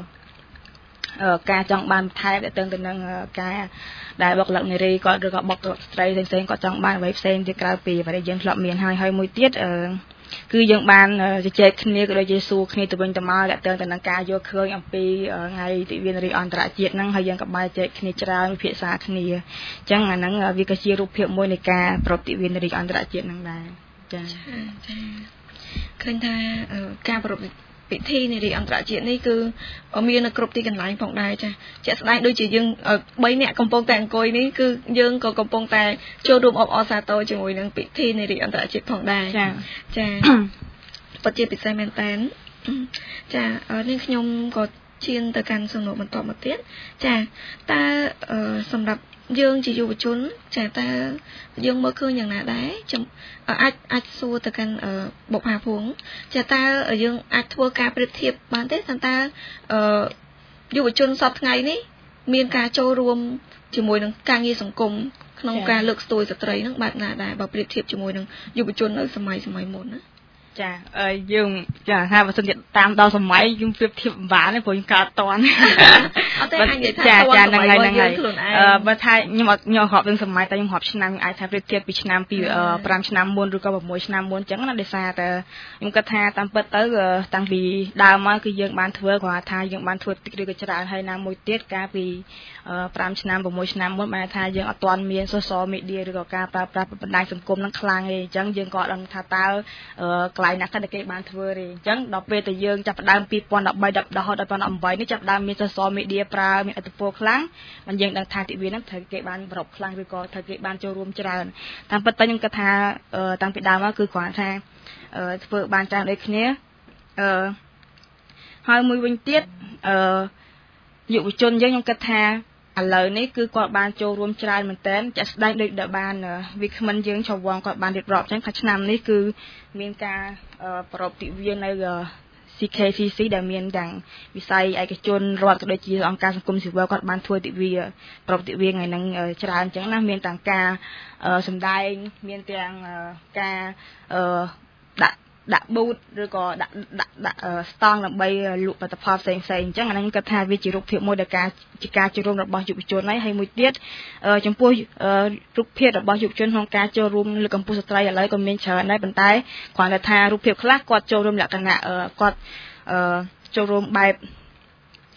ការចង់បានបន្ថែមទៅទៅនឹងការដែលបុគ្គលិកនារីគាត់ឬក៏បុគ្គលិកស្ត្រីផ្សេងៗគាត់ចង់បានអ្វីផ្សេងទៀតក្រៅពីអ្វីដែលយើងធ្លាប់មានហើយហើយមួយទៀតគឺយើងបានជជែកគ្នាក៏ដូចជាសួរគ្នាទៅវិញទៅមកទៅទៅនឹងការយកឃើញអំពីថ្ងៃទិវានារីអន្តរជាតិហ្នឹងហើយយើងក៏បានជជែកគ្នាច្រើនវិភាសាគ្នាអញ្ចឹងអាហ្នឹងវាក៏ជារូបភាពមួយនៃការប្រពៃទិវានារីអន្តរជាតិហ្នឹងដែរចា៎ចា៎ឃើញថាការប្រពៃពិធីនារីអន្តរជាតិនេះគឺមាននៅគ្រប់ទីកន្លែងផងដែរចាជាក់ស្ដែងដូចជាយើងបីនាក់កំពុងតែអង្គុយនេះគឺយើងក៏កំពុងតែចូលរួមអបអរសាទរជាមួយនឹងពិធីនារីអន្តរជាតិផងដែរចាចាពិតជាពិសេសមែនតើចានេះខ្ញុំក៏ឈានទៅកាន់សំណួរបន្តមកទៀតចាតើសម្រាប់យើងជាយុវជនចាតើយើងមើលឃើញយ៉ាងណាដែរអាចអាចសួរទៅកាន់បុប្ផាភួងចាតើយើងអាចធ្វើការប្រៀបធៀបបានទេថាតើយុវជនសពថ្ងៃនេះមានការចូលរួមជាមួយនឹងការងារសង្គមក្នុងការលើកស្ទួយស្ត្រីហ្នឹងបែបណាដែរបើប្រៀបធៀបជាមួយនឹងយុវជននៅសម័យសម័យមុនណាចាយើងចាថាបើសិនជាតាមដល់សម័យយើងប្រៀបធៀបមិនបានទេព្រោះយើងកើតអត់តាន់អត់ទេអញនិយាយថាចាចាហ្នឹងហើយហ្នឹងហើយអឺបើថាខ្ញុំអត់ខ្ញុំរាប់រឿងសម័យតែខ្ញុំរាប់ឆ្នាំអាចថាប្រៀបធៀបពីឆ្នាំពីប្រាំឆ្នាំមុនឬក៏ប្រាំមួយឆ្នាំមុនអញ្ចឹងណាដោយសារតែខ្ញុំគិតថាតាមពិតទៅតាំងពីដើមមកគឺយើងបានធ្វើគាត់ថាយើងបានធ្វើតិចឬក៏ច្រើនហើយណាមួយទៀតកាលពីប្រាំឆ្នាំប្រាំមួយឆ្នាំមុនបានថាយើងអត់ទាន់មាន social media ឬក៏ការប្រើប្រាស់បណ្ដាញសង្គមហ្នឹងខ្លាំងទេអញ្ចឹងយើងក៏អត់ដឹងថាតើកន្លែងណាខ្លះដែលគេបានធ្វើទេអញ្ចឹងដល់ពេលតែយើងចាប់ផ្ដើមពីរពាន់ដប់បីដល់ដល់ដល់ពីរពាន់ដប់ប្រាំនេះចាប់ផ្ដើមមាន social media ប្រើមានឥទ្ធិពលខ្លាំងមិនយើងដឹងថាទិវាហ្នឹងត្រូវគេបានប្រពៃខ្លាំងឬក៏ត្រូវគេបានចូលរួមច្រើនតាមពិតទៅខ្ញុំគិតថាតាំងពីដើមមកគឺគ្រាន់ថាធ្វើបានច្រើនដូចគ្នាអឺហើយមួយវិញទៀតអឺយុវជនយើងខ្ញុំគិតថាឥឡូវនេះគឺគាត់បានចូលរួមច្រើនមែនតើចាក់ស្ដែងដូចដែលបានវាគ្មិនយើងច្រវងគាត់បានរៀបរាប់អញ្ចឹងថាឆ្នាំនេះគឺមានការប្រពៃទិវានៅ C K C C ដែលមានទាំងវិស័យឯកជនរដ្ឋក៏ដូចជាអង្គការសង្គមស៊ីវិលគាត់បានធ្វើទិវាប្រពៃទិវាថ្ងៃហ្នឹងច្រើនអញ្ចឹងណាមានទាំងការសម្ដែងមានទាំងការដាក់ដាក់ប៊ូតឬក៏ដាក់ដាក់ដាក់ស្តង់ដើម្បីលក់ផលិតផលផ្សេងៗអញ្ចឹងអាហ្នឹងគាត់ថាវាជារូបភាពមួយដែលការជាការចូលរួមរបស់យុវជនហើយហើយមួយទៀតចំពោះរូបភាពរបស់យុវជនក្នុងការចូលរួមលើកកម្ពស់ស្ត្រីឥឡូវក៏មានច្រើនដែរប៉ុន្តែគ្រាន់តែថារូបភាពខ្លះគាត់ចូលរួមលក្ខណៈគាត់ចូលរួមបែប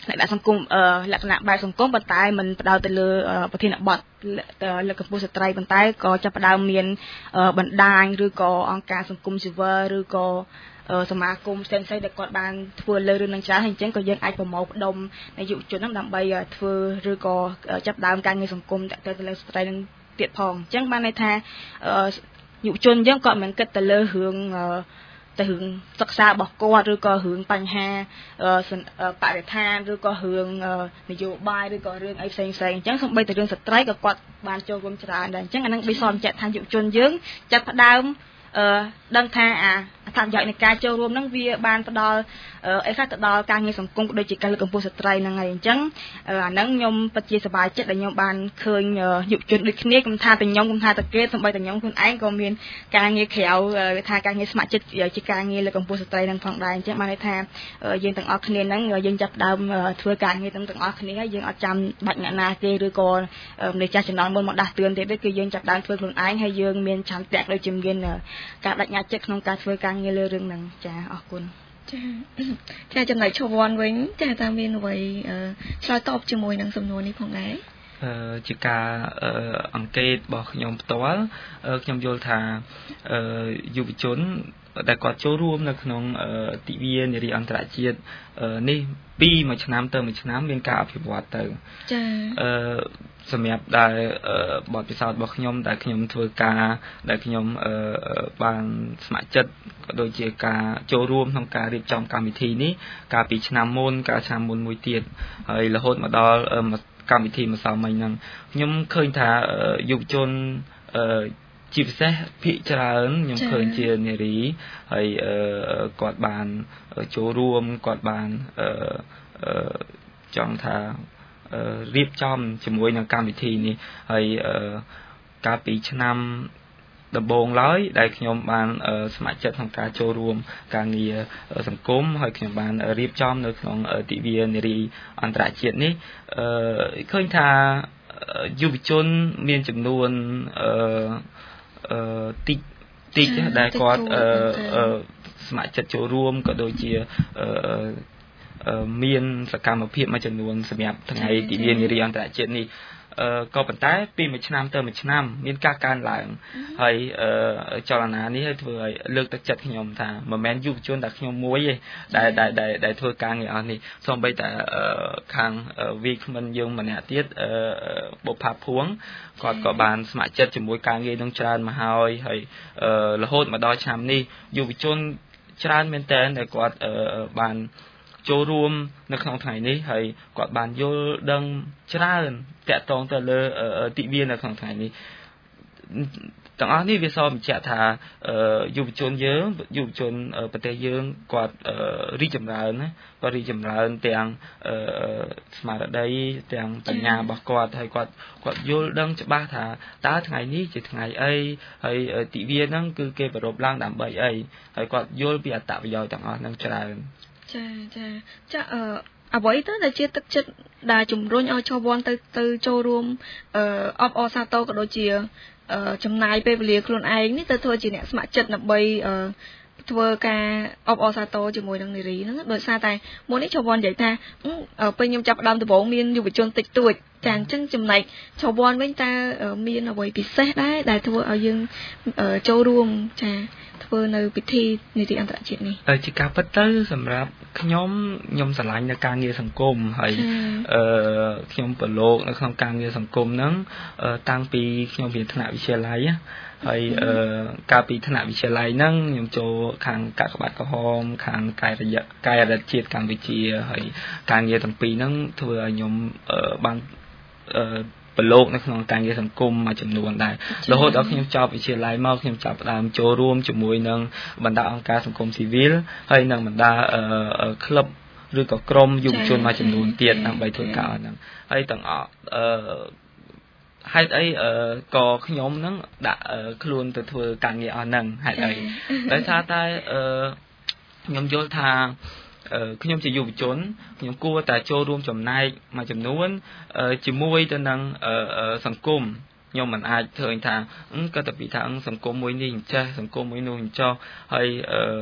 អ្នកដាក់សង្គមលក្ខណៈបែបសង្គមប៉ុន្តែមិនផ្ដោតទៅលើប្រធានបទលើកកម្ពស់ស្ត្រីប៉ុន្តែក៏ចាប់ផ្ដើមមានបណ្ដាញឬក៏អង្គការសង្គមស៊ីវិលឬក៏សមាគមផ្សេងៗដែលគាត់បានធ្វើលើរឿងនឹងច្រើនហើយអញ្ចឹងក៏យើងអាចប្រមូលផ្ដុំយុវជនហ្នឹងដើម្បីធ្វើឬក៏ចាប់ដើមការងារសង្គមតទៅលើស្ត្រីនឹងទៀតផងអញ្ចឹងបានន័យថាយុវជនយើងគាត់មិនគិតទៅលើរឿងទៅរឿងសិក្សារបស់គាត់ឬក៏រឿងបញ្ហាបរិស្ថានឬក៏រឿងនយោបាយឬក៏រឿងអីផ្សេងៗអញ្ចឹងសូម្បីតែរឿងស្ត្រីក៏គាត់បានចូលរួមច្រើនដែរអញ្ចឹងអានឹងដូចសមចិត្តថាយុវជនយើងចាប់ផ្ដើមអឺដឹងថាអាអត្ថប្រយោជន៍នៃការចូលរួមហ្នឹងវាបានផ្ដល់អេហ្វេកទៅដល់ការងារសង្គមក៏ដូចជាការលើកកម្ពស់ស្ត្រីហ្នឹងហើយអញ្ចឹងអាហ្នឹងខ្ញុំពិតជាសប្បាយចិត្តដែលខ្ញុំបានឃើញយុវជនដូចគ្នាខ្ញុំថាតែខ្ញុំខ្ញុំថាតែគេសូម្បីតែខ្ញុំខ្លួនឯងក៏មានការងារក្រៅថាការងារស្ម័គ្រចិត្តជាការងារលើកកម្ពស់ស្ត្រីហ្នឹងផងដែរអញ្ចឹងបានន័យថាយើងទាំងអស់គ្នាហ្នឹងយើងចាប់ផ្ដើមធ្វើការងារទាំងទាំងអស់គ្នាហើយយើងអត់ចាំបាច់អ្នកណាគេឬក៏នៃចាស់ចំណងមុនមកដាស់តឿនទេទេគឺយើងចាប់ផ្ដើមធ្វើខ្លួនឯងហើយយើងមានឆន្ទៈដូចជាមានការបដិញ្ញាចិត្តក្នុងការធ្វើការងារលើរឿងហ្នឹងចាអរគុណចាចាចំណុចឈប់វ័នវិញចាតើមានអ្វីឆ្លើយតបជាមួយនឹងសំណួរនេះផងដែរអឺជាការអង្កេតរបស់ខ្ញុំផ្ទាល់ខ្ញុំយល់ថាយុវជនដែលគាត់ចូលរួមនៅក្នុងទិវានារីអន្តរជាតិនេះពីមួយឆ្នាំទៅមួយឆ្នាំមានការអភិវឌ្ឍទៅចាអឺសម្រាប់ដែលបទពិសោធន៍របស់ខ្ញុំដែលខ្ញុំធ្វើការដែលខ្ញុំបានស្ម័គ្រចិត្តក៏ដូចជាការចូលរួមក្នុងការរៀបចំកម្មវិធីនេះកាលពីឆ្នាំមុនកាលឆ្នាំមុនមួយទៀតហើយរហូតមកដល់កម្មវិធីម្សិលមិញហ្នឹងខ្ញុំឃើញថាយុវជនជាពិសេសភាគច្រើនខ្ញុំឃើញជានារីហើយគាត់បានចូលរួមគាត់បានចង់ថារៀបចំជាមួយនឹងកម្មវិធីនេះហើយកាលពីឆ្នាំដំបូងឡើយដែលខ្ញុំបានស្ម័គ្រចិត្តក្នុងការចូលរួមការងារសង្គមហើយខ្ញុំបានរៀបចំនៅក្នុងទិវានារីអន្តរជាតិនេះឃើញថាយុវជនមានចំនួនអឺតិចតិចដែលគាត់ស្ម័គ្រចិត្តចូលរួមក៏ដូចជាមានសកម្មភាពមួយចំនួនសម្រាប់ថ្ងៃទិវានារីអន្តរជាតិនេះក៏ប៉ុន្តែពីមួយឆ្នាំទៅមួយឆ្នាំមានការកើនឡើងហើយចលនានេះឲ្យធ្វើឲ្យលើកទឹកចិត្តខ្ញុំថាមិនមែនយុវជនតែខ្ញុំមួយទេដែលដែលដែលធ្វើការងារអស់នេះសូម្បីតែខាងវាគ្មិនយើងម្នាក់ទៀតបុប្ផាភួងគាត់ក៏បានស្ម័គ្រចិត្តជាមួយការងារនឹងច្រើនមកហើយហើយរហូតមកដល់ឆ្នាំនេះយុវជនច្រើនមែនតើដែលគាត់បានចូលរួមនៅក្នុងថ្ងៃនេះហើយគាត់បានយល់ដឹងច្រើនតាក់ទងទៅលើទិវានៅក្នុងថ្ងៃនេះទាំងអស់នេះវាសបញ្ជាក់ថាយុវជនយើងយុវជនប្រទេសយើងគាត់រីកចម្រើនណាគាត់រីកចម្រើនទាំងស្មារតីទាំងបញ្ញារបស់គាត់ហើយគាត់គាត់យល់ដឹងច្បាស់ថាតើថ្ងៃនេះជាថ្ងៃអីហើយទិវាហ្នឹងគឺគេប្រារព្ធឡើងដើម្បីអីហើយគាត់យល់ពីអត្ថប្រយោជន៍ទាំងអស់ហ្នឹងច្រើនចាចាចាអឺអ្វីទៅដែលជាទឹកចិត្តដែលជំរុញឲ្យចូលវ័នទៅទៅចូលរួមអឺអបអរសាទរក៏ដូចជាចំណាយពេលវេលាខ្លួនឯងនេះទៅធ្វើជាអ្នកស្ម័គ្រចិត្តដើម្បីអឺធ្វើការអបអរសាទរជាមួយនឹងនារីហ្នឹងដោយសារតែមុននេះចូលវ័ននិយាយថាពេលខ្ញុំចាប់ផ្ដើមដំបូងមានយុវជនតិចតួចចាអញ្ចឹងចំណែកចូលវ័នវិញតើមានអ្វីពិសេសដែរដែលធ្វើឲ្យយើងចូលរួមចាធ្វើនៅពិធីនារីអន្តរជាតិនេះជាការពិតទៅសម្រាប់ខ្ញុំខ្ញុំស្រឡាញ់នៅការងារសង្គមហើយអឺខ្ញុំប្រឡូកនៅក្នុងការងារសង្គមហ្នឹងតាំងពីខ្ញុំរៀនថ្នាក់វិទ្យាល័យហើយអឺកាលពីថ្នាក់វិទ្យាល័យហ្នឹងខ្ញុំចូលខាងកាកបាទក្រហមខាងកាយរយៈកាយរដ្ឋជាតិកម្ពុជាហើយការងារទាំងពីរហ្នឹងធ្វើឲ្យខ្ញុំបានអឺប្រឡូកនៅក្នុងការងារសង្គមមួយចំនួនដែររហូតដល់ខ្ញុំចប់វិទ្យាល័យមកខ្ញុំចាប់ផ្ដើមចូលរួមជាមួយនឹងបណ្ដាអង្គការសង្គមស៊ីវិលហើយនឹងបណ្ដាក្លឹបឬក៏ក្រុមយុវជនមួយចំនួនទៀតដើម្បីធ្វើការហ្នឹងហើយទាំងអស់អឺហេតុអីក៏ខ្ញុំហ្នឹងដាក់ខ្លួនទៅធ្វើការងារអស់ហ្នឹងហេតុអីដោយសារតែខ្ញុំយល់ថាខ្ញុំជាយុវជនខ្ញុំគួរតែចូលរួមចំណែកមួយចំនួនជាមួយទៅនឹងសង្គមខ្ញុំមិនអាចធ្វើថាគាត់ទៅពីថាសង្គមមួយនេះអញ្ចេះសង្គមមួយនោះអញ្ចោះហើយ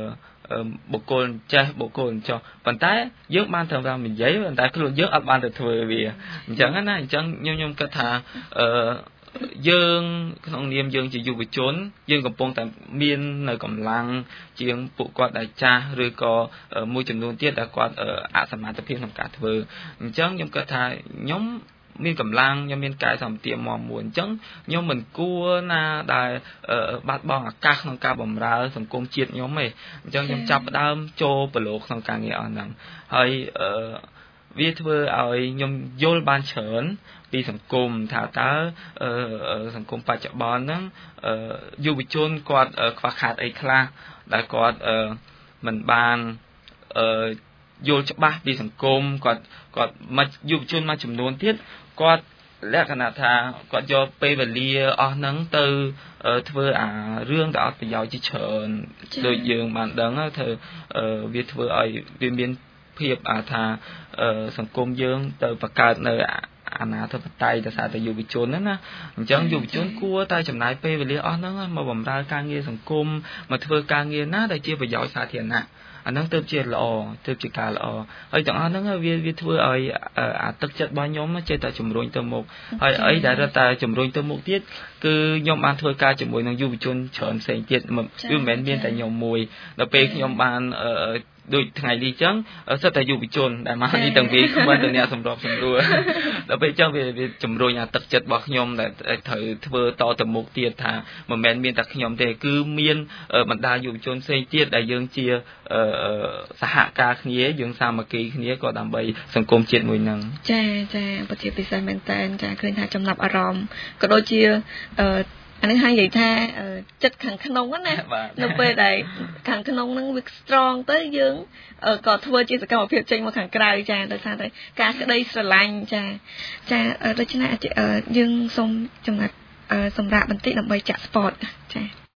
បុគ្គលចេះបុគ្គលចោះប៉ុន្តែយើងបានត្រឹមតែនិយាយប៉ុន្តែខ្លួនយើងអត់បានទៅធ្វើវាអញ្ចឹងណាអញ្ចឹងខ្ញុំខ្ញុំគិតថាអឺយើងក្នុងនាមយើងជាយុវជនយើងកំពុងតែមាននៅកម្លាំងជាងពួកគាត់ដែលចាស់ឬក៏មួយចំនួនទៀតដែលគាត់អសមត្ថភាពក្នុងការធ្វើអញ្ចឹងខ្ញុំគិតថាខ្ញុំមានកម្លាំងខ្ញុំមានកាយសម្បទាមាំមួនអញ្ចឹងខ្ញុំមិនគួរណាដែលបាត់បង់ឱកាសក្នុងការបម្រើសង្គមជាតិខ្ញុំទេអញ្ចឹងខ្ញុំចាប់ផ្ដើមចូលប្រឡូកក្នុងការងារអស់ហ្នឹងហើយអឺវាធ្វើឲ្យខ្ញុំយល់បានច្រើនពីសង្គមថាតើសង្គមបច្ចុប្បន្នហ្នឹងយុវជនគាត់ខ្វះខាតអីខ្លះដែលគាត់មិនបានយល់ច្បាស់ពីសង្គមគាត់គាត់មកយុវជនមួយចំនួនទៀតគាត់លក្ខណៈថាគាត់យកពេលវេលាអស់ហ្នឹងទៅធ្វើអារឿងដែលអត់ប្រយោជន៍ជាច្រើនដូចយើងបានដឹងទៅវាធ្វើឲ្យវាមានភាពអាថាសង្គមយើងទៅបង្កើតនៅអាណាធិបតេយ្យដោយសារតែយុវជនហ្នឹងណាអញ្ចឹងយុវជនគួរតែចំណាយពេលវេលាអស់ហ្នឹងមកបម្រើការងារសង្គមមកធ្វើការងារណាដែលជាប្រយោជន៍សាធារណៈអាហ្នឹងទើបជាល្អទើបជាការល្អហើយទាំងអស់ហ្នឹងវាវាធ្វើឲ្យអាទឹកចិត្តរបស់ខ្ញុំចេះតែជំរុញទៅមុខហើយអីដែលរត់តែជំរុញទៅមុខទៀតគឺខ្ញុំបានធ្វើការជាមួយនឹងយុវជនច្រើនផ្សេងទៀតវាមិនមែនមានតែខ្ញុំមួយដល់ពេលខ្ញុំបានដូចថ្ងៃនេះអញ្ចឹងសិតតែយុវជនដែលមកនេះទាំងពីរក្មិនទៅអ្នកសម្របសម្រួលដល់ពេលអញ្ចឹងវាជំរុញអាទឹកចិត្តរបស់ខ្ញុំដែលត្រូវធ្វើតទៅមុខទៀតថាមិនមែនមានតែខ្ញុំទេគឺមានបណ្ដាយុវជនផ្សេងទៀតដែលយើងជាសហការគ្នាយើងសាមគ្គីគ្នាក៏ដើម្បីសង្គមជាតិមួយហ្នឹងចាចាពិតជាពិសេសមែនតើចាឃើញថាចំណាប់អារម្មណ៍ក៏ដូចជាអានេះហើយនិយាយថាចិត្តខាងក្នុងណានៅពេលដែលខាងក្នុងហ្នឹងវា strong ទៅយើងក៏ធ្វើជាសកម្មភាពចេញមកខាងក្រៅចាដោយសារតែការក្តីស្រឡាញ់ចាចាដូច្នេះយើងសូមចំណាត់សម្រាប់បន្តិចដើម្បីចាក់ sport ចា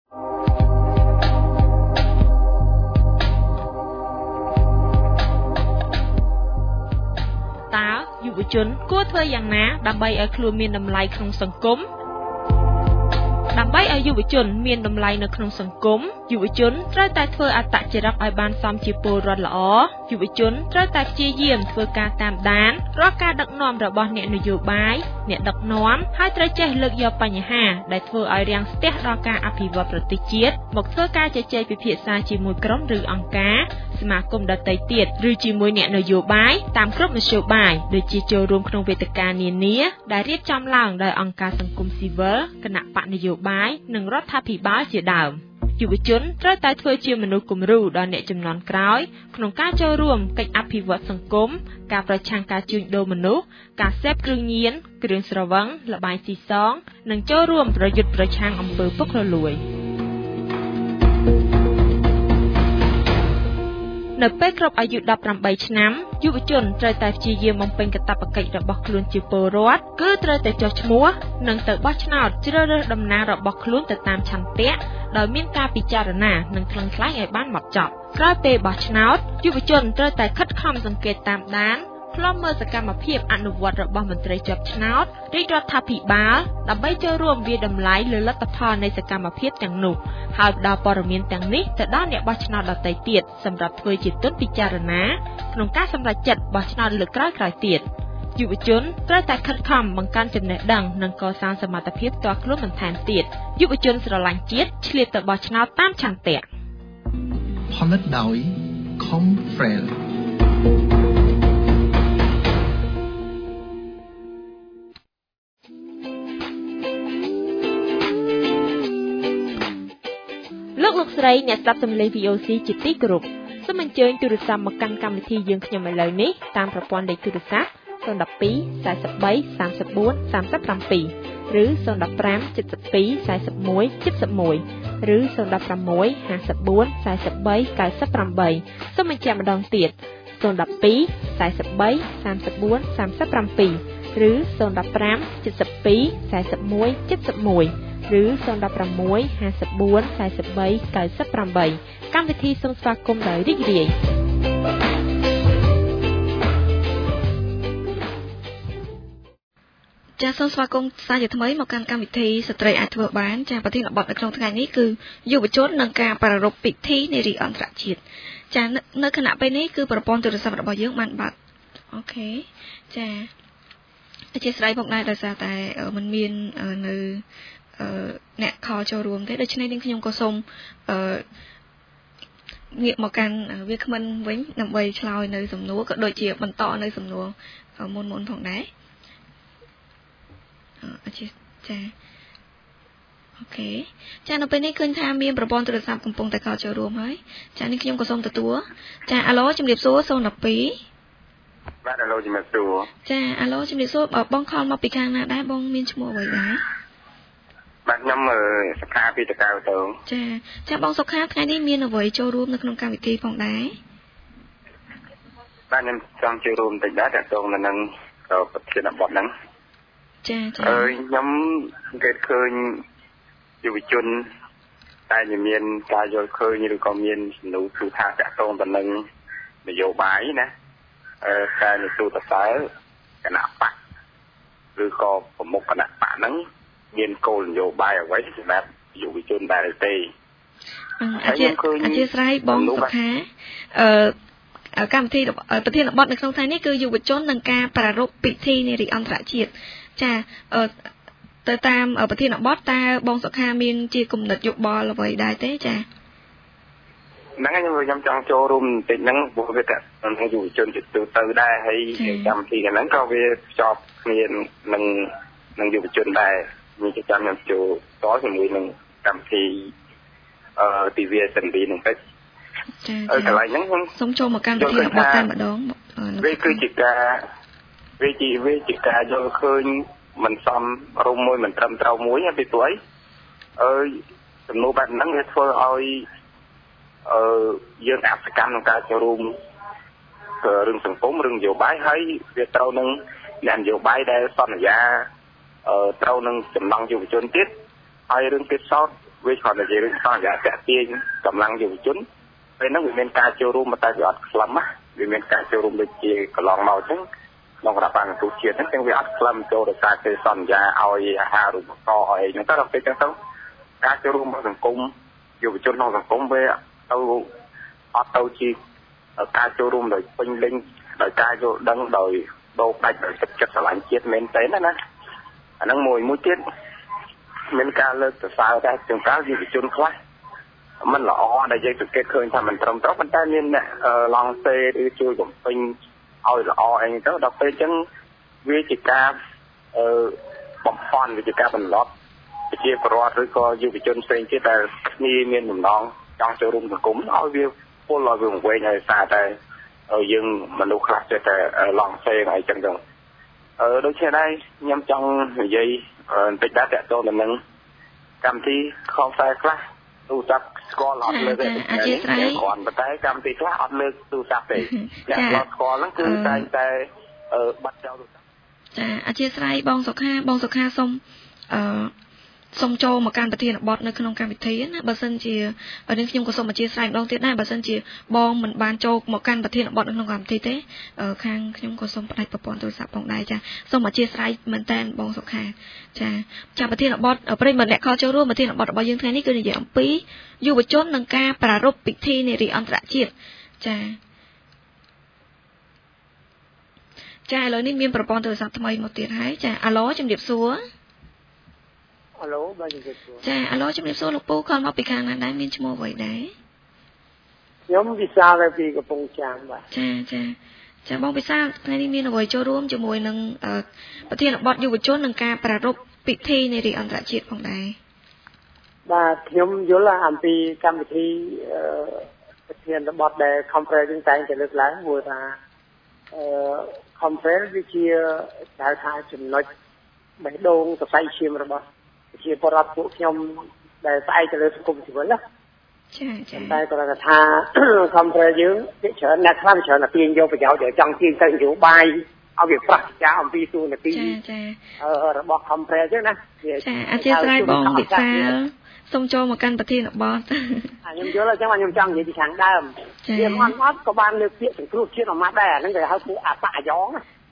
តើយុវជនគួរធ្វើយ៉ាងណាដើម្បីឲ្យខ្លួនមានតម្លៃក្នុងសង្គមដើម្បីឲ្យយុវជនមានតម្លៃនៅក្នុងសង្គមយុវជនត្រូវតែធ្វើអត្តចរិតឲ្យបានសមជាពលរដ្ឋល្អយុវជនត្រូវតែព្យាយាមធ្វើការតាមដានរាល់ការដឹកនាំរបស់អ្នកនយោបាយអ្នកដឹកនាំហើយត្រូវចេះលើកយកបញ្ហាដែលធ្វើឲ្យរាំងស្ទះដល់ការអភិវឌ្ឍប្រទេសជាតិមកធ្វើការជជែកពិភាក្សាជាមួយក្រុមឬអង្គការសមាគមដទៃទៀតឬជាមួយអ្នកនយោបាយតាមគ្រប់មធ្យោបាយដូចជាចូលរួមក្នុងវេទិកានានាដែលរៀបចំឡើងដោយអង្គការសង្គមស៊ីវិលគណៈបកនយោបាយនិងរដ្ឋាភិបាលជាដើមយុវជនត្រូវតែធ្វើជាមនុស្សគំរូដល់អ្នកជំនាន់ក្រោយក្នុងការចូលរួមកិច្ចអភិវឌ្ឍសង្គមការប្រឆាំងការជួញដូរមនុស្សការសេពគ្រឿងញៀនគ្រឿងស្រវឹងល្បែងស៊ីសងនិងចូលរួមប្រយុទ្ធប្រឆាំងអំពើពុករលួយនៅពេលគ្រប់អាយុដប់ប្រាំបីឆ្នាំយុវជនត្រូវតែព្យាយាមបំពេញកាតព្វកិច្ចរបស់ខ្លួនជាពលរដ្ឋគឺត្រូវតែចុះឈ្មោះនិងទៅបោះឆ្នោតជ្រើសរើសតំណាងរបស់ខ្លួនទៅតាមឆន្ទៈដោយមានការពិចារណានិងថ្លឹងថ្លែងឲ្យបានហ្មត់ចត់ក្រោយពេលបោះឆ្នោតយុវជនត្រូវតែខិតខំសង្កេតតាមដានឃ្លាំមើលសកម្មភាពអនុវត្តរបស់មន្ត្រីជាប់ឆ្នោតរាជរដ្ឋាភិបាលដើម្បីចូលរួមវាយតម្លៃលើលទ្ធផលនៃសកម្មភាពទាំងនោះហើយផ្ដល់ព័ត៌មានទាំងនេះទៅដល់អ្នកបោះឆ្នោតដទៃទៀតសម្រាប់ធ្វើជាទុនពិចារណាក្នុងការសម្រេចចិត្តបោះឆ្នោតលើកក្រោយៗទៀតយុវជនត្រូវតែខិតខំបង្កើនចំណេះដឹងនិងកសាងសមត្ថភាពផ្ទាល់ខ្លួនបន្ថែមទៀតយុវជនស្រឡាញ់ជាតិឆ្លៀតទៅបោះឆ្នោតតាមឆន្ទៈផលិតដោយ Confrel លោកលោកស្រីអ្នកស្ដាប់សំឡេង វី អូ ស៊ី ជាទីគោរពសូមអញ្ជើញទូរស័ព្ទមកកាន់កម្មវិធីយើងខ្ញុំឥឡូវនេះតាមប្រព័ន្ធលេខទូរស័ព្ទศูนย์ หนึ่ง สอง สี่ สี่ สาม สาม สี่ สาม สาม เจ็ด ឬศูนย์ หนึ่ง ห้า เจ็ด สอง สี่ เจ็ด หนึ่ง เจ็ด หนึ่งឬศูนย์ หนึ่ง หก ห้า สี่ สี่ สี่ เก้า แปดសូមបញ្ជាក់ម្ដងទៀតศูนย์ หนึ่ง สอง สี่ สี่ สาม สาม สี่ สาม เจ็ด ឬศูนย์ หนึ่ง ห้า เจ็ด สอง สี่ เจ็ด หนึ่ง เจ็ด หนึ่งឬศูนย์ หนึ่ง หก ห้า สี่ สี่ ห้า สี่ สี่ เก้า แปดកម្មវិធីសូមស្វាគមន៍ដោយរីករាយចាសូមស្វាគមន៍សាជាថ្មីមកកាន់កម្មវិធីស្ត្រីអាចធ្វើបានចាប្រធានបទនៅក្នុងថ្ងៃនេះគឺយុវជននិងការប្រារព្ធពិធីនារីអន្តរជាតិចានៅគណៈពេលនេះគឺប្រព័ន្ធទូរស័ព្ទរបស់យើងបានបើកអូខេចាអធិស្ឋានផងដែរដោយសារតែมันមាននៅអ្នកខលចូលរួមទេដូច្នេះនាងខ្ញុំក៏សូមអឺងាកមកកាន់វាគ្មិនវិញដើម្បីឆ្លើយនៅសំណួរក៏ដូចជាបន្តនៅសំណួរមុនមុនផងដែរអធិចាអូខេចានៅពេលនេះឃើញថាមានប្រព័ន្ធទូរស័ព្ទកំពុងតែខលចូលរួមហើយចានេះខ្ញុំក៏សូមទទួលចាអាឡូជំរាបសួរศูนย์ หนึ่ง สองបាទអាឡូជំរាបសួរចាអាឡូជំរាបសួរបងខលមកពីខាងណាដែរបងមានឈ្មោះអ្វីដែរបាទខ្ញុំសុខាពីតកៅទៅចាចាបងសុខាថ្ងៃនេះមានអ្វីចូលរួមនៅក្នុងកម្មវិធីផងដែរបាទខ្ញុំចង់ចូលរួមតិចដែរតើតងនៅនឹងប្រធានបទហ្នឹងចាចាអើខ្ញុំសង្កេតឃើញយុវជនតែមានការយល់ឃើញឬក៏មានសំណួរគឺថាតកតងទៅនឹងនយោបាយណាអឺការនយោបាយតើគណៈបកឬក៏ប្រមុខគណៈបកហ្នឹងមានគោលនយោបាយអ្វីសម្រាប់យុវជនដែរទេអធិអធិស្ឋានបងសុខាអឺកម្មវិធីប្រធានបទនៅក្នុងថ្ងៃនេះគឺយុវជននិងការប្រារព្ធពិធីនារីអន្តរជាតិចាអឺទៅតាមប្រធានបទតើបងសុខាមានជាគំនិតយោបល់អ្វីដែរទេចាហ្នឹងខ្ញុំខ្ញុំចង់ចូលរួមបន្តិចហ្នឹងព្រោះវាតែនឹងយុវជនជាទូទៅដែរហើយកម្មវិធីហ្នឹងក៏វាភ្ជាប់គ្នានឹងនឹងយុវជនដែរមានជាចាំខ្ញុំចូលតជាមួយនឹងកម្មវិធីអឺទីវីសិនឌីនឹងទៅចាអឺកន្លែងហ្នឹងសូមចូលមកកាន់ប្រធានបទតែម្ដងវាគឺជាការវាជាវាជាការយល់ឃើញមិនសមរម្យមួយមិនត្រឹមត្រូវមួយពីព្រោះអីអើយសំណួរបែបហ្នឹងវាធ្វើឲ្យអឺយើងអសកម្មក្នុងការចូលរួមរឿងសង្គមរឿងនយោបាយហើយវាត្រូវនឹងអ្នកនយោបាយដែលសន្យាអឺត្រូវនឹងចំណងយុវជនទៀតហើយរឿងទៀតសោតវាគ្រាន់តែជារឿងសន្យាតាក់ទាញកម្លាំងយុវជនពេលហ្នឹងវាមានការចូលរួមតែវាអត់ខ្លឹមណាវាមានការចូលរួមដូចជាកន្លងមកអញ្ចឹងក្នុងគណៈបកទូជាតិហ្នឹងទាំងវាអត់ខ្លឹមចូលដោយសារគេសន្យាឲ្យអាហារូបករណ៍អីហ្នឹងទៅដល់ពេលចឹងទៅការចូលរួមរបស់សង្គមយុវជនក្នុងសង្គមវាទៅអត់ទៅជាការចូលរួមដោយពេញលេញដោយការយល់ដឹងដោយដោផ្ដាច់ដោយទឹកចិត្តស្រឡាញ់ជាតិមែនទេណាណាអាហ្នឹងមួយមួយទៀតមានការលើកសរសើរតែជាងកាលយុវជនខ្លះมันល្អដែលយើងសង្កេតឃើញថាมันត្រឹមត្រូវប៉ុន្តែមានអ្នកឡង់សេឬជួយបំពេញឲ្យល្អអីទៅដល់ពេលអញ្ចឹងវាជាការអឺបំផន់វាជាការបន្លប់ជាប្រវត្តិឬក៏យុវជនផ្សេងទៀតដែលគ្នាមានបំណងចង់ចូលរួមសង្គមឲ្យវាពលឲ្យវាវែងហើយសារតែយើងមនុស្សខ្លះចេះតែឡង់សេអីចឹងទៅអឺដូចជាដែរខ្ញុំចង់និយាយបន្តិចដែរតើតើនឹងកម្មវិធីខំខ្សែខ្លះទូរស័ព្ទស្គាល់អត់លើកទេអធិស្ឋានគ្រាន់តែកម្មវិធីខ្លះអត់លើកទូរស័ព្ទទេអ្នកស្គាល់ស្គាល់ហ្នឹងគឺតែតែអឺបាត់ចោលទូរស័ព្ទចាអធិស្ឋានបងសុខាបងសុខាសូមអឺសូមចូលមកកាន់ប្រធានបទនៅក្នុងកម្មវិធីណាបើសិនជានឹងខ្ញុំក៏សូមអធិស្ឋានម្ដងទៀតដែរបើសិនជាបងមិនបានចូលមកកាន់ប្រធានបទនៅក្នុងកម្មវិធីទេខាងខ្ញុំក៏សូមផ្ដាច់ប្រព័ន្ធទូរស័ព្ទផងដែរចាសូមអធិស្ឋានមែនតើបងសុខាចាចាប្រធានបទប្រិយមិត្តអ្នកខលចូលរួមប្រធានបទរបស់យើងថ្ងៃនេះគឺនិយាយអំពីយុវជននិងការប្រារព្ធពិធីនារីអន្តរជាតិចាចាឥឡូវនេះមានប្រព័ន្ធទូរស័ព្ទថ្មីមកទៀតហើយចាអាឡូជំរាបសួរអាឡូបាទជំរាបសួរចាអាឡូជំរាបសួរលោកពូខលមកពីខាងណាដែរមានឈ្មោះអ្វីដែរខ្ញុំវិសាលពីកំពង់ចាមបាទចាចាចាបងវិសាលថ្ងៃនេះមានអ្វីចូលរួមជាមួយនឹងប្រធានបទយុវជននិងការប្រារព្ធពិធីនារីអន្តរជាតិផងដែរបាទខ្ញុំយល់អំពីកម្មវិធីប្រធានបទដែល conference តែងតែលើកឡើងព្រោះថាអឺ conference វាជាហៅថាចំណុចបេះដូងសរសៃឈាមរបស់ជាបរិបទពួកខ្ញុំដែលផ្អែកទៅលើសង្គមស៊ីវិលណាចាចាតែគាត់ថា conference យើងវាច្រើនអ្នកខ្លះច្រើនតែទាញយកប្រយោជន៍ដែលចង់ទាញទៅនយោបាយឲ្យវាប្រាស់ចាអំពីទូនាទីចាចារបស់ conference ចឹងណាចាអធិស្ឋានបងវិសាលសូមចូលមកកាន់ប្រធានបទខ្ញុំយល់អញ្ចឹងខ្ញុំចង់និយាយពីខាងដើមវាមិនអត់ក៏បានលើកពាក្យសង្គ្រោះជាតិអមដែរអាហ្នឹងគេហៅពួកអបអយងច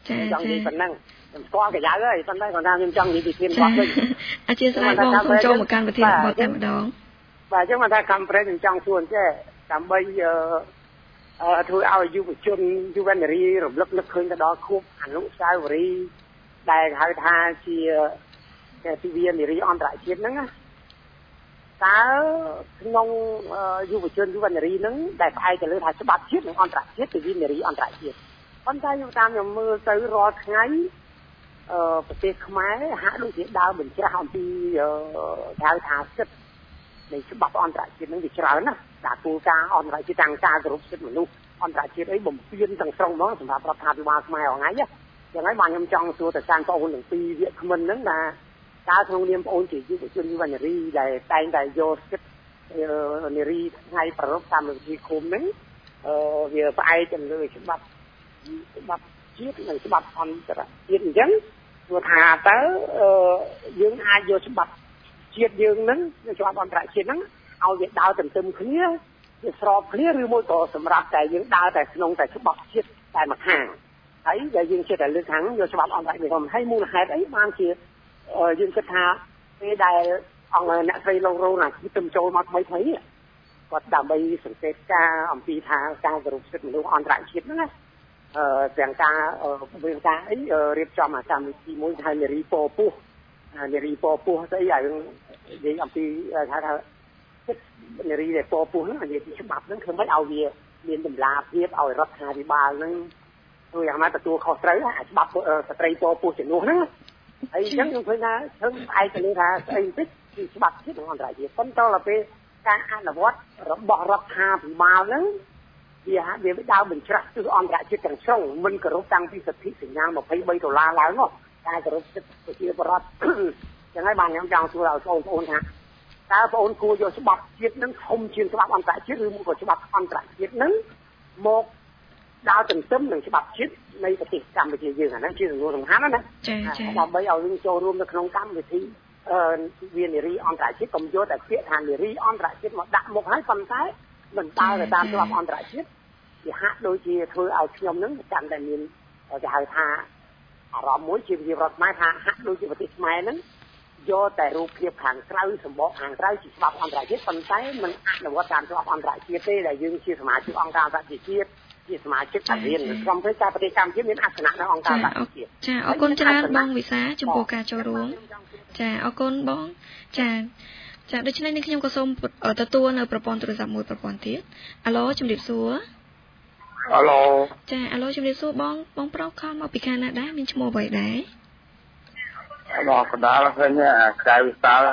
ចាចាចង់និយាយប៉ុណ្ណឹងខ្ញុំស្គាល់កយ៉ាហើយប៉ុន្តែគាត់ថាខ្ញុំចង់និយាយពីធានគាត់វិញអធិស្ឋានបងសូមចូលមកកាន់វិធីរបស់តែម្ដងបាទអញ្ចឹងមកថា conference ខ្ញុំចង់សួរចេះដើម្បីអឺធ្វើឲ្យយុវជនយុវនារីរំលឹកនឹកឃើញទៅដល់ខួបអនុស្សាវរីយ៍ដែលហៅថាជាទិវានារីអន្តរជាតិហ្នឹងណាតើក្នុងយុវជនយុវនារីហ្នឹងដែលផ្អែកទៅលើថាច្បាប់ជាតិនិងអន្តរជាតិទិវានារីអន្តរជាតិប៉ុន្តែខ្ញុំតាមខ្ញុំមើលទៅរាល់ថ្ងៃអឺប្រទេសខ្មែរហាក់ដូចជាដើរបញ្ច្រាស់អំពីហៅថាសិទ្ធិនៃច្បាប់អន្តរជាតិហ្នឹងវាច្រើនណាស់ដាក់គោលការណ៍អន្តរជាតិទាំងការគោរពសិទ្ធិមនុស្សអន្តរជាតិអីបំពេញទាំងស្រុងហ្មងសម្រាប់រដ្ឋាភិបាលខ្មែរហ្នឹងហើយចឹងហើយបានខ្ញុំចង់សួរទៅតាមបងប្អូនទាំងពីរវាគ្មិនហ្នឹងថាតើក្នុងនាមបងប្អូនជាយុវជនយុវនារីដែលតែងតែយកសិទ្ធិនារីថ្ងៃប្រពៃតាមវិធីគុំហ្នឹងអឺវាផ្អែកទៅលើច្បាប់ច្បាប់ជាតិនិងច្បាប់អន្តរជាតិអញ្ចឹងព្រោះថាតើយើងអាចយកច្បាប់ជាតិយើងហ្នឹងច្បាប់អន្តរជាតិហ្នឹងឲ្យវាដើរទន្ទឹមគ្នាវាស្របគ្នាឬមួយក៏សម្រាប់តែយើងដើរតែក្នុងតែច្បាប់ជាតិតែមួយខាងហើយដែលយើងចិត្តតែលើកខាងយកច្បាប់អន្តរជាតិមកហើយមូលហេតុអីបានជាយើងគិតថាពេលដែលអង្គអ្នកស្រីលោករ៉ូណាគឺទំចូលមកថ្មីថ្មីគាត់ដើម្បីសង្កេតការអំពីថាការគោរពសិទ្ធិមនុស្សអន្តរជាតិហ្នឹងណាអឺទាំងការវិធានការអីរៀបចំអាកម្មវិធីមួយហៅនារីពពោះនារីពពោះស្អីហើយនិយាយអំពីថាថាសិទ្ធិនារីដែលពពោះហ្នឹងនិយាយពីច្បាប់ហ្នឹងធ្វើម៉េចឲ្យវាមានតម្លាភាពឲ្យរដ្ឋាភិបាលហ្នឹងធ្វើយ៉ាងម៉េចទទួលខុសត្រូវអាច្បាប់ស្ត្រីពពោះជំនួសហ្នឹងហើយអញ្ចឹងខ្ញុំឃើញថាធ្វើផ្អែកទៅលើថាស្អីបន្តិចគឺច្បាប់ជាតិនិងអន្តរជាតិប៉ុន្តែដល់ពេលការអនុវត្តរបស់រដ្ឋាភិបាលហ្នឹងវាវាដើរបញ្ច្រាស់ទិសអន្តរជាតិទាំងស្រុងមិនគោរពតាំងពីសិទ្ធិសញ្ញាម្ភៃបីដុល្លារឡើងនោះការគោរពសិទ្ធិប្រជាពលរដ្ឋចឹងហើយបានខ្ញុំចង់សួរឲ្យបងប្អូនថាតើបងប្អូនគួរយកច្បាប់ជាតិហ្នឹងធំជាងច្បាប់អន្តរជាតិឬមួយក៏ច្បាប់អន្តរជាតិហ្នឹងមកដើរទន្ទឹមនឹងច្បាប់ជាតិនៃប្រទេសកម្ពុជាយើងអាហ្នឹងជាសំណួរសំខាន់ណាស់ចាចាដើម្បីឲ្យយើងចូលរួមនៅក្នុងកម្មវិធីអឺវានារីអន្តរជាតិកុំយកតែពាក្យថានារីអន្តរជាតិមកដាក់មុខហើយប៉ុន្តែមិនដើរទៅតាមច្បាប់អន្តរជាតិវាហាក់ដូចជាធ្វើឲ្យខ្ញុំហ្នឹងកាន់តែមានគេហៅថាអារម្មណ៍មួយជាវិជារដ្ឋខ្មែរថាហាក់ដូចជាប្រទេសខ្មែរហ្នឹងយកតែរូបភាពខាងក្រៅសម្បកខាងក្រៅជាច្បាប់អន្តរជាតិប៉ុន្តែមិនអនុវត្តតាមច្បាប់អន្តរជាតិទេដែលយើងជាសមាជិកអង្គការសហប្រជាជាតិជាសមាជិកអាស៊ានក្រុមប្រឹក្សាប្រទេសកម្ពុជាមានអត្ថនៈនៅអង្គការសហប្រជាជាតិចាអរគុណច្រើនបងវិសាចំពោះការចូលរួមចាអរគុណបងចាចាដូច្នេះនេះខ្ញុំក៏សូមទទួលនៅប្រព័ន្ធទូរស័ព្ទមួយប្រព័ន្ធទៀតអាឡូជំរាបសួរអាឡូចាអាឡូជំរាបសួរបងបងប្រុសខំមកពីខាងណាដែរមានឈ្មោះអ្វីដែរបងកដាលឃើញអាកៅវិសាល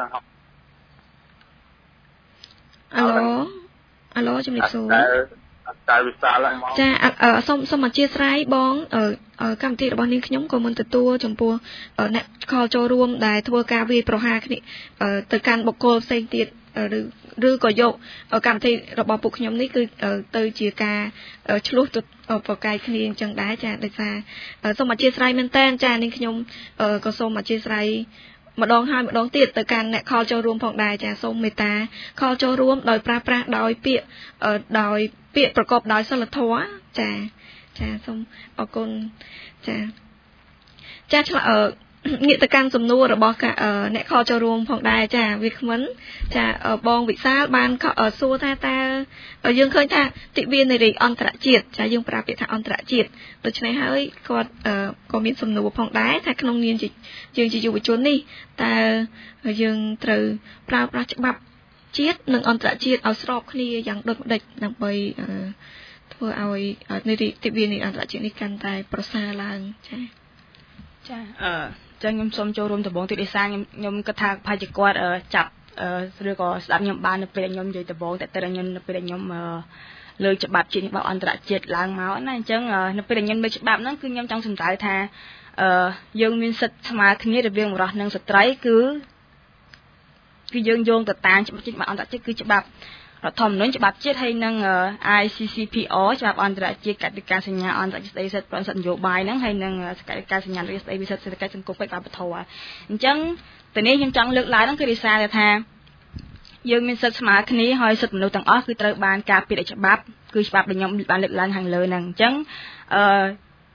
អាឡូអាឡូជំរាបសួរតែវិសាលចាសូមសូមអធិស្ឋានបងកម្មវិធីរបស់នាងខ្ញុំក៏មិនទទួលចំពោះអ្នកខលចូលរួមដែលធ្វើការវាយប្រហារគ្នាទៅកាន់បុគ្គលផ្សេងទៀតឬឬក៏យកកម្មវិធីរបស់ពួកខ្ញុំនេះគឺទៅជាការឆ្លោះទៅប្រកែកគ្នាអញ្ចឹងដែរចាដោយសារសូមអធិស្ឋានមែនតើចានាងខ្ញុំក៏សូមអធិស្ឋានម្ដងហើយម្ដងទៀតទៅកាន់អ្នកខលចូលរួមផងដែរចាសូមមេត្តាខលចូលរួមដោយប្រើប្រាស់ដោយពាក្យដោយពាក្យប្រកបដោយសិលធម៌ចាចាសូមអរគុណចាចាឆ្លើយងាកទៅកាន់សំណួររបស់អ្នកខលចូលរួមផងដែរចាវាគ្មិនចាបងវិសាលបានសួរថាតើយើងឃើញថាទិវានារីអន្តរជាតិចាយើងប្រើពាក្យថាអន្តរជាតិដូច្នេះហើយគាត់ក៏មានសំណួរផងដែរថាក្នុងនាមយើងជាយុវជននេះតើយើងត្រូវប្រើប្រាស់ច្បាប់ជាតិនិងអន្តរជាតិឲ្យស្របគ្នាយ៉ាងដូចម្តេចដើម្បីធ្វើឲ្យនារីទិវានារីអន្តរជាតិនេះកាន់តែប្រសើរឡើងចាចាអឺចឹងខ្ញុំសូមចូលរួមដំបងទីដូចសារខ្ញុំខ្ញុំគិតថាប្រហែលជាគាត់ចាប់ឬក៏ស្ដាប់ខ្ញុំបាននៅពេលខ្ញុំនិយាយដំបងតែតែខ្ញុំនៅពេលខ្ញុំលើកច្បាប់ជាតិច្បាប់អន្តរជាតិឡើងមកណាអញ្ចឹងនៅពេលខ្ញុំលើកច្បាប់ហ្នឹងគឺខ្ញុំចង់សំដៅថាអឺយើងមានសិទ្ធិស្មើគ្នារវាងបុរសនិងស្ត្រីគឺគឺយើងយោងទៅតាមច្បាប់ជាតិច្បាប់អន្តរជាតិគឺច្បាប់រដ្ឋធម្មនុញ្ញច្បាប់ជាតិហើយនឹង I C C P R ច្បាប់អន្តរជាតិកតិកាសញ្ញាអន្តរជាតិស្ដីសិទ្ធិប្រសិទ្ធនយោបាយហ្នឹងហើយនឹងកតិកាសញ្ញាស្ដីវិសិទ្ធសេដ្ឋកិច្ចសង្គមបរិបទធម៌អញ្ចឹងទៅនេះខ្ញុំចង់លើកឡើងហ្នឹងគឺរិះសារថាយើងមានសិទ្ធិស្មើគ្នាហើយសិទ្ធិមនុស្សទាំងអស់គឺត្រូវបានការពារដោយច្បាប់គឺច្បាប់ដែលខ្ញុំបានលើកឡើងខាងលើហ្នឹងអញ្ចឹងអឺ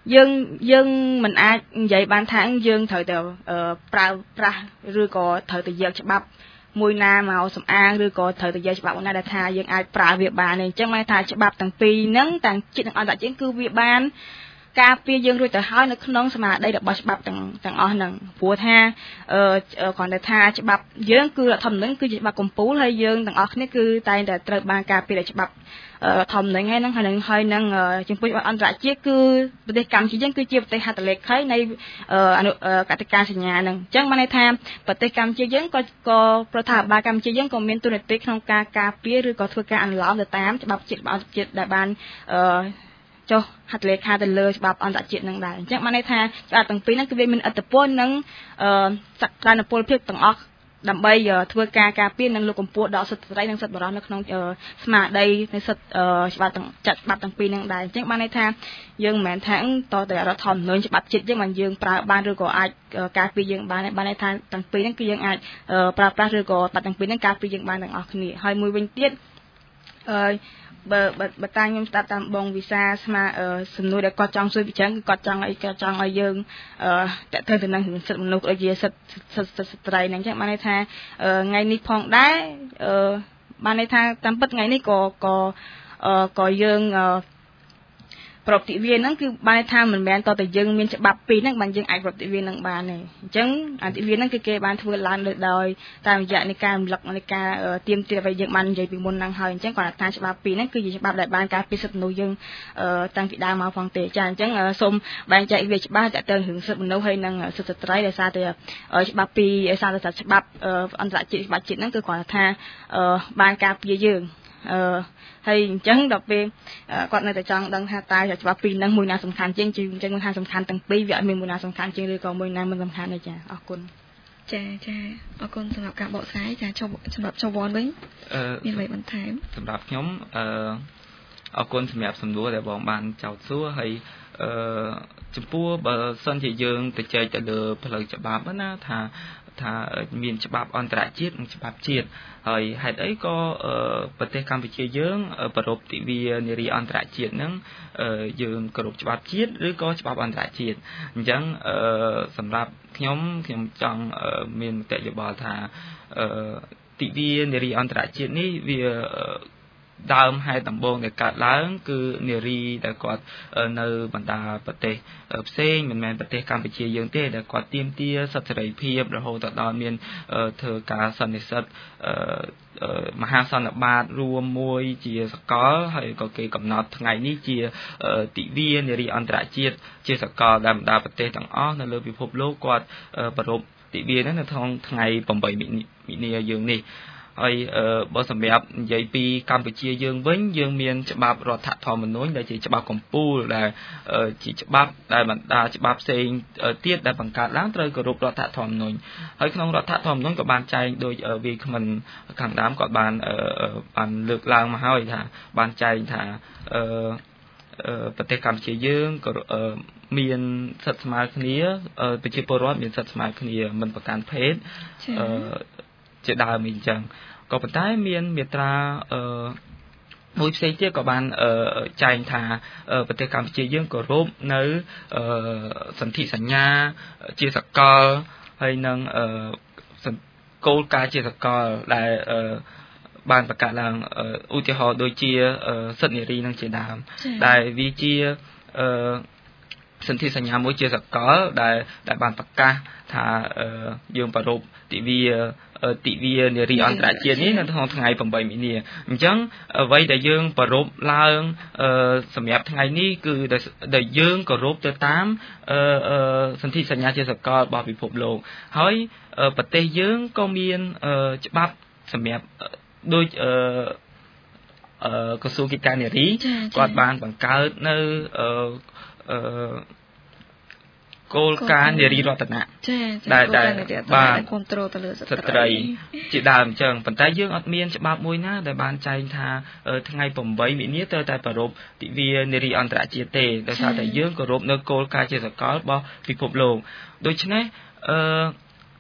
យើងយើងមិនអាចនិយាយបានថាយើងត្រូវទៅប្រើប្រាស់ឬក៏ត្រូវទៅយកច្បាប់មួយណាមកសម្អាងឬក៏ត្រូវទៅយកច្បាប់មួយណាដែលថាយើងអាចប្រើវាបានទេអញ្ចឹងមកថាច្បាប់ទាំងពីរហ្នឹងទាំងជាតិនិងអន្តរជាតិគឺវាបានការពារយើងរួចទៅហើយនៅក្នុងស្មារតីរបស់ច្បាប់ទាំងទាំងអស់ហ្នឹងព្រោះថាអឺគ្រាន់តែថាច្បាប់យើងគឺរដ្ឋធម្មនុញ្ញគឺជាច្បាប់កំពូលហើយយើងទាំងអស់គ្នាគឺតែងតែត្រូវបានការពារដោយច្បាប់រដ្ឋធម្មនុញ្ញហើយហ្នឹងហើយនឹងហើយនឹងចំពោះច្បាប់អន្តរជាតិគឺប្រទេសកម្ពុជាយើងគឺជាប្រទេសហត្ថលេខីនៃអនុកតិកាសញ្ញាហ្នឹងអញ្ចឹងបានន័យថាប្រទេសកម្ពុជាយើងក៏ក៏ប្រថាបាលកម្ពុជាយើងក៏មានទូនាទីក្នុងការការពារឬក៏ធ្វើការអនុលោមទៅតាមច្បាប់ជាតិច្បាប់អន្តរជាតិដែលបានអឺចុះហត្ថលេខាទៅលើច្បាប់អន្តរជាតិនឹងដែរអញ្ចឹងបានន័យថាច្បាប់ទាំងពីរហ្នឹងគឺវាមានឥទ្ធិពលនិងអឺសក្តានុពលភាពទាំងអស់ដើម្បីធ្វើការការពារនិងលើកកម្ពស់ដល់សិទ្ធិស្ត្រីនិងសិទ្ធិបុរសនៅក្នុងស្មារតីនៃសិទ្ធិច្បាប់ទាំងចាត់ច្បាប់ទាំងពីរហ្នឹងដែរអញ្ចឹងបានន័យថាយើងមិនមែនថាតតែរដ្ឋធម្មនុញ្ញច្បាប់ជាតិយើងមិនយើងប្រើបានឬក៏អាចការពារយើងបានបានន័យថាទាំងពីរហ្នឹងគឺយើងអាចប្រើប្រាស់ឬក៏បាត់ទាំងពីរហ្នឹងការពារយើងបានទាំងអស់គ្នាហើយមួយវិញទៀតអឺបើបើតាខ្ញុំស្ដាប់តាមបងវិសាស្មាសំណួរដែលគាត់ចង់សួរពីចឹងគឺគាត់ចង់ឲ្យគាត់ចង់ឲ្យយើងអឺតទៅទៅនឹងសិទ្ធិមនុស្សដូចជាសិទ្ធិសិទ្ធិស្ត្រីហ្នឹងចឹងបានន័យថាថ្ងៃនេះផងដែរអឺបានន័យថាតាមពិតថ្ងៃនេះក៏ក៏ក៏យើងប្រតិវាហ្នឹងគឺបានថាមិនមែនតតែយើងមានច្បាប់ពីរហ្នឹងបានយើងអាចប្រតិវាហ្នឹងបានទេអញ្ចឹងអតិវាហ្នឹងគឺគេបានធ្វើឡើងដោយតាមរយៈនៃការរំលឹកនៃការទៀមទាត់ឲ្យយើងបាននិយាយពីមុនហ្នឹងហើយអញ្ចឹងគាត់ថាច្បាប់ពីរហ្នឹងគឺជាច្បាប់ដែលបានការពារសិទ្ធិមនុស្សយើងតាំងពីដើមមកផងទេចាអញ្ចឹងសូមបែងចែកវាច្បាស់តទៅរឿងសិទ្ធិមនុស្សហើយនិងសិទ្ធិស្ត្រីដោយសារតែច្បាប់ពីរសារតែច្បាប់អន្តរជាតិច្បាប់ជាតិហ្នឹងគឺគាត់ថាបានការពារយើងអឺហើយអញ្ចឹងដល់ពេលគាត់នៅតែចង់ដឹងថាតើច្បាប់ពីរហ្នឹងមួយណាសំខាន់ជាងជាងអញ្ចឹងថាសំខាន់ទាំងពីរវាអត់មានមួយណាសំខាន់ជាងឬក៏មួយណាមិនសំខាន់ទេចាអរគុណចាចាអរគុណសម្រាប់ការបកស្រាយចាជប់សម្រាប់ជវ័នវិញមានអ្វីបន្ថែមសម្រាប់ខ្ញុំអឺអរគុណសម្រាប់សំណួរដែលបងបានចោទសួរហើយអឺចំពោះបើសិនជាយើងទៅចែកទៅលើផ្លូវច្បាប់ណាថាថាមានច្បាប់អន្តរជាតិនិងច្បាប់ជាតិហើយហេតុអីក៏ប្រទេសកម្ពុជាយើងប្រពៃទិវានារីអន្តរជាតិហ្នឹងយើងគោរពច្បាប់ជាតិឬក៏ច្បាប់អន្តរជាតិអញ្ចឹងសម្រាប់ខ្ញុំខ្ញុំចង់មានមតិយោបល់ថាទិវានារីអន្តរជាតិនេះវាដើមហេតុដំបូងដែលកើតឡើងគឺនារីដែលគាត់នៅបណ្ដាប្រទេសផ្សេងមិនមែនប្រទេសកម្ពុជាយើងទេដែលគាត់ទាមទារសិទ្ធិសេរីភាពរហូតដល់មានធ្វើការសន្និសីទមហាសន្និបាតរួមមួយជាសកលហើយក៏គេកំណត់ថ្ងៃនេះជាទិវានារីអន្តរជាតិជាសកលដែលបណ្ដាប្រទេសទាំងអស់នៅលើពិភពលោកគាត់ប្រារព្ធទិវានេះនៅក្នុងថ្ងៃប្រាំបីមីនាយើងនេះហើយបើសម្រាប់និយាយពីកម្ពុជាយើងវិញយើងមានច្បាប់រដ្ឋធម្មនុញ្ញដែលជាច្បាប់កំពូលដែលជាច្បាប់ដែលបណ្ដាច្បាប់ផ្សេងទៀតដែលបង្កើតឡើងត្រូវគោរពរដ្ឋធម្មនុញ្ញហើយក្នុងរដ្ឋធម្មនុញ្ញក៏បានចែងដោយវាគ្មិនខាងដើមក៏បានបានលើកឡើងមកហើយថាបានចែងថាប្រទេសកម្ពុជាយើងក៏មានសិទ្ធិស្មើគ្នាប្រជាពលរដ្ឋមានសិទ្ធិស្មើគ្នាមិនប្រកាន់ភេទជាដើមអញ្ចឹងក៏ប៉ុន្តែមានមាត្រាអឺមួយផ្សេងទៀតក៏បានចែងថាប្រទេសកម្ពុជាយើងគោរពនៅសន្ធិសញ្ញាជាសកលហើយនឹងគោលការណ៍ជាសកលដែលបានប្រកាសឡើងឧទាហរណ៍ដូចជាសិទ្ធិនារីនឹងជាដើមដែលវាជាសន្ធិសញ្ញាមួយជាសកលដែលដែលបានប្រកាសថាយើងប្រារព្ធទិវាទិវានារីអន្តរជាតិនេះនៅក្នុងថ្ងៃប្រាំបីមីនាអញ្ចឹងអ្វីដែលយើងប្រារព្ធឡើងសម្រាប់ថ្ងៃនេះគឺដែលយើងគោរពទៅតាមសន្ធិសញ្ញាជាសកលរបស់ពិភពលោកហើយប្រទេសយើងក៏មានច្បាប់សម្រាប់ដូចក្រសួងកិច្ចការនារីគាត់បានបង្កើតនៅគោលការណ៍នារីរតនៈដែលដែលបានគ្រប់គ្រងទៅលើស្ត្រីជាដើមអញ្ចឹងប៉ុន្តែយើងអត់មានច្បាប់មួយណាដែលបានចែងថាថ្ងៃប្រាំបីមីនាត្រូវតែប្រារព្ធទិវានារីអន្តរជាតិទេដោយសារតែយើងគោរពនៅគោលការណ៍ជាសកលរបស់ពិភពលោកដូច្នេះអឺ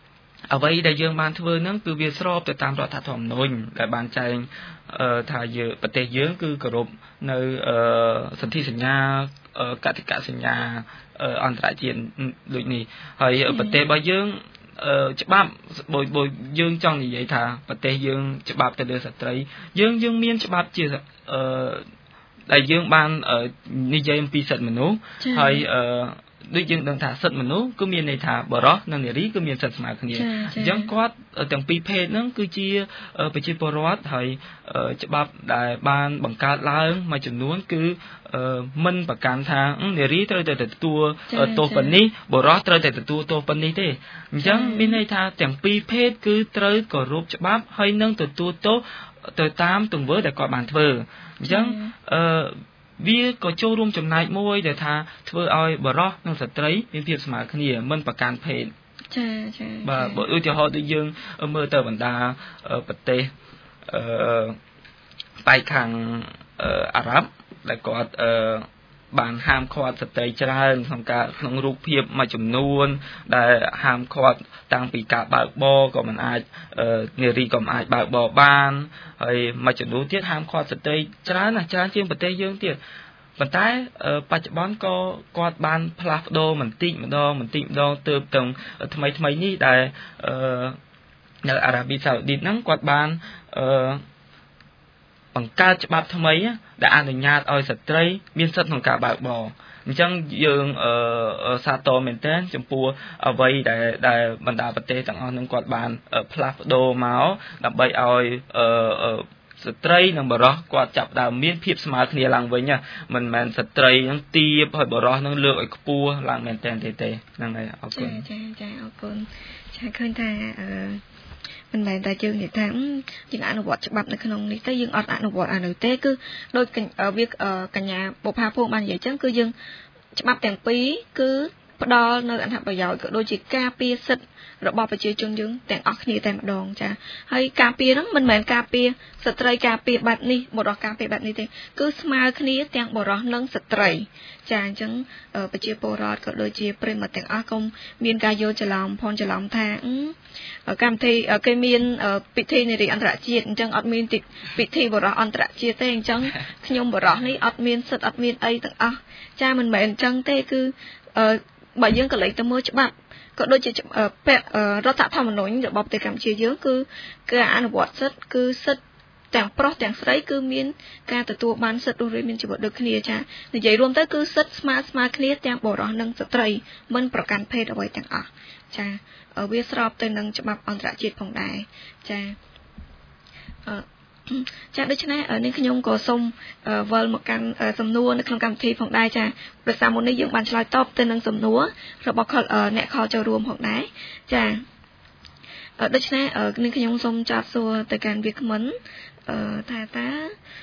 អ្វីដែលយើងបានធ្វើហ្នឹងគឺវាស្របទៅតាមរដ្ឋធម្មនុញ្ញដែលបានចែងថាយើងប្រទេសយើងគឺគោរពនៅសន្ធិសញ្ញាកតិកសញ្ញាអន្តរជាតិដូចនេះហើយប្រទេសរបស់យើងច្បាប់បើយើងចង់និយាយថាប្រទេសយើងច្បាប់ទៅលើស្ត្រីយើងយើងមានច្បាប់ជាដែលយើងបាននិយាយអំពីសិទ្ធិមនុស្សហើយដូចយើងដឹងថាសិទ្ធិមនុស្សគឺមានន័យថាបរិសុទ្ធនិងនារីគឺមានសិទ្ធិស្មើគ្នាអញ្ចឹងគាត់ទាំងពីរភេទហ្នឹងគឺជាប្រជាពលរដ្ឋហើយច្បាប់ដែលបានបង្កើតឡើងមួយចំនួនគឺមិនប្រកាន់ថានារីត្រូវតែទទួលទោសប៉ុណ្នេះបរិសុទ្ធត្រូវតែទទួលទោសប៉ុណ្នេះទេអញ្ចឹងមានន័យថាទាំងពីរភេទគឺត្រូវគោរពច្បាប់ហើយនឹងទទួលទោសទៅតាមទង្វើដែលគាត់បានធ្វើអញ្ចឹងអឺវាក៏ចូលរួមចំណែកមួយដែលថាធ្វើឲ្យបរិសុទ្ធនិងស្ត្រីមានភាពស្មើគ្នាមិនប្រកាន់ភេទចាចាបាទបើឧទាហរណ៍ដូចយើងមើលទៅបណ្ដាប្រទេសអឺបែកខាងអារ៉ាប់ដែលគាត់អឺបានហាមឃាត់ស្ត្រីច្រើនក្នុងការក្នុងរូបភាពមួយចំនួនដែលហាមឃាត់តាំងពីការបើកបរក៏មិនអាចនារីក៏មិនអាចបើកបរបានហើយមួយចំនួនទៀតហាមឃាត់ស្ត្រីច្រើនណាស់ច្រើនជាងប្រទេសយើងទៀតប៉ុន្តែបច្ចុប្បន្នក៏គាត់បានផ្លាស់ប្ដូរបន្តិចម្ដងបន្តិចម្ដងទើបទាំងថ្មីថ្មីនេះដែលនៅអារ៉ាប៊ីសាអូឌីតហ្នឹងគាត់បានអឺបង្កើតច្បាប់ថ្មីដែលអនុញ្ញាតឲ្យស្ត្រីមានសិទ្ធិក្នុងការបើកបរអញ្ចឹងយើងអឺសាទរមែនទែនចំពោះអ្វីដែលដែលបណ្ដាប្រទេសទាំងអស់នឹងគាត់បានផ្លាស់ប្ដូរមកដើម្បីឲ្យអឺស្ត្រីនិងបុរសគាត់ចាប់ដើមមានភាពស្មើគ្នាឡើងវិញមិនមែនស្ត្រីនឹងទាបហើយបុរសនឹងលើកឲ្យខ្ពស់ឡើងមែនទែនទេទេហ្នឹងហើយអរគុណចាចាអរគុណចាឃើញថាអឺមិនមែនតែយើងនិយាយថាយើងអនុវត្តច្បាប់នៅក្នុងនេះទៅយើងអត់អនុវត្តអានោះទេគឺដូចវាកញ្ញាបុប្ផាភួងបាននិយាយអញ្ចឹងគឺយើងច្បាប់ទាំងពីរគឺផ្ដល់នៅអត្ថប្រយោជន៍ក៏ដូចជាការពារសិទ្ធិរបស់ប្រជាជនយើងទាំងអស់គ្នាតែម្ដងចាហើយការពារហ្នឹងមិនមែនការពារស្ត្រីការពារបែបនេះបុរសការពារបែបនេះទេគឺស្មើគ្នាទាំងបុរសនិងស្ត្រីចាអញ្ចឹងប្រជាពលរដ្ឋក៏ដូចជាប្រិមត្តទាំងអស់កុំមានការយល់ច្រឡំផងច្រឡំថាកម្មវិធីគេមានពិធីនារីអន្តរជាតិអញ្ចឹងអត់មានពិធីបុរសអន្តរជាតិទេអញ្ចឹងខ្ញុំបុរសនេះអត់មានសិទ្ធិអត់មានអីទាំងអស់ចាមិនមែនអញ្ចឹងទេគឺបើយើងក៏លេចទៅមើលច្បាប់ក៏ដូចជារដ្ឋធម្មនុញ្ញរបស់ប្រទេសកម្ពុជាយើងគឺការអនុវត្តសិទ្ធិគឺសិទ្ធិទាំងប្រុសទាំងស្រីគឺមានការទទួលបានសិទ្ធិរស់រានមានជីវិតដូចគ្នាចានិយាយរួមទៅគឺសិទ្ធិស្មើស្មើគ្នាទាំងបុរសនិងស្ត្រីមិនប្រកាន់ភេទអ្វីទាំងអស់ចាវាស្របទៅនឹងច្បាប់អន្តរជាតិផងដែរចាចាដូច្នេះនេះខ្ញុំក៏សូមវិលមកកាន់សំណួរនៅក្នុងកម្មវិធីផងដែរចាប្រសាមុននេះយើងបានឆ្លើយតបទៅនឹងសំណួររបស់អ្នកខលចូលរួមផងដែរចាដូច្នេះនេះខ្ញុំសូមចាត់សួរទៅកាន់វាគ្មិនថាតើ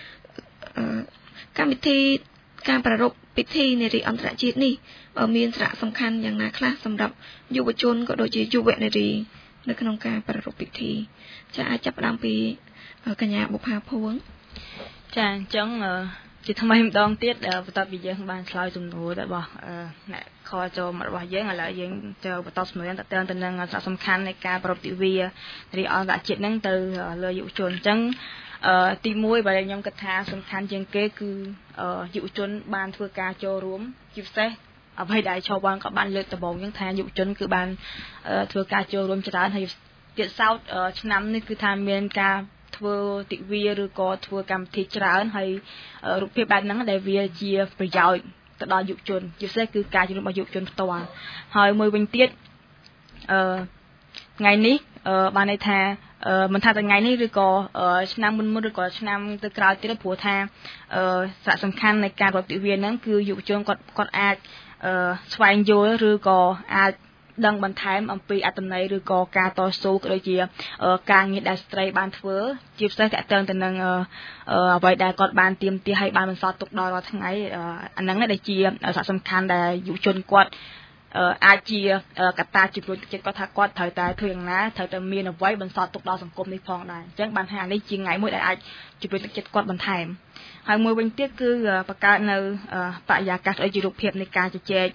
កម្មវិធីការប្រារព្ធពិធីនារីអន្តរជាតិនេះមានសារៈសំខាន់យ៉ាងណាខ្លះសម្រាប់យុវជនក៏ដូចជាយុវនារីនៅក្នុងការប្រារព្ធពិធីចាអាចចាប់ផ្ដើមពីកញ្ញាបុប្ផាភួងចាអញ្ចឹងជាថ្មីម្ដងទៀតបន្ទាប់ពីយើងបានឆ្លើយសំណួររបស់អ្នកខលចូលមករបស់យើងឥឡូវយើងចូលបន្តសំណួរតទៅទៅនឹងសារៈសំខាន់នៃការប្រារព្ធទិវានារីអន្តរជាតិហ្នឹងទៅលើយុវជនអញ្ចឹងទីមួយបើខ្ញុំគិតថាសំខាន់ជាងគេគឺយុវជនបានធ្វើការចូលរួមជាពិសេសអ្វីដែលឆោបានក៏បានលើកដំបូងហ្នឹងថាយុវជនគឺបានធ្វើការចូលរួមច្រើនហើយទៀតសោតឆ្នាំនេះគឺថាមានការធ្វើទិវាឬក៏ធ្វើកម្មវិធីច្រើនហើយរូបភាពបែបហ្នឹងដែលវាជាប្រយោជន៍ទៅដល់យុវជនជាពិសេសគឺការចូលរួមរបស់យុវជនផ្ទាល់ហើយមួយវិញទៀតអឺថ្ងៃនេះបានន័យថាមិនថាថ្ងៃនេះឬក៏ឆ្នាំមុនមុនឬក៏ឆ្នាំទៅក្រោយទៀតព្រោះថាសារៈសំខាន់នៃការរដ្ឋទិវាហ្នឹងគឺយុវជនគាត់គាត់អាចស្វែងយល់ឬក៏អាចដឹងបន្ថែមអំពីអត្ថន័យឬក៏ការតស៊ូក៏ដូចជាការងារដែលស្ត្រីបានធ្វើជាពិសេសតកតងទៅនឹងអ្វីដែលគាត់បានទៀមទាឲ្យបានបន្សល់ទុកដល់រាល់ថ្ងៃអាហ្នឹងដែលជាសារៈសំខាន់ដែលយុវជនគាត់អាចជាកត្តាជំរុញទឹកចិត្តគាត់ថាគាត់ត្រូវតែធ្វើយ៉ាងណាត្រូវតែមានអ្វីបន្សល់ទុកដល់សង្គមនេះផងដែរអញ្ចឹងបានថានេះជាថ្ងៃមួយដែលអាចជំរុញទឹកចិត្តគាត់បន្ថែមហើយមួយវិញទៀតគឺបង្កើតនៅបរិយាកាសដូចជារូបភាពនៃការជជែក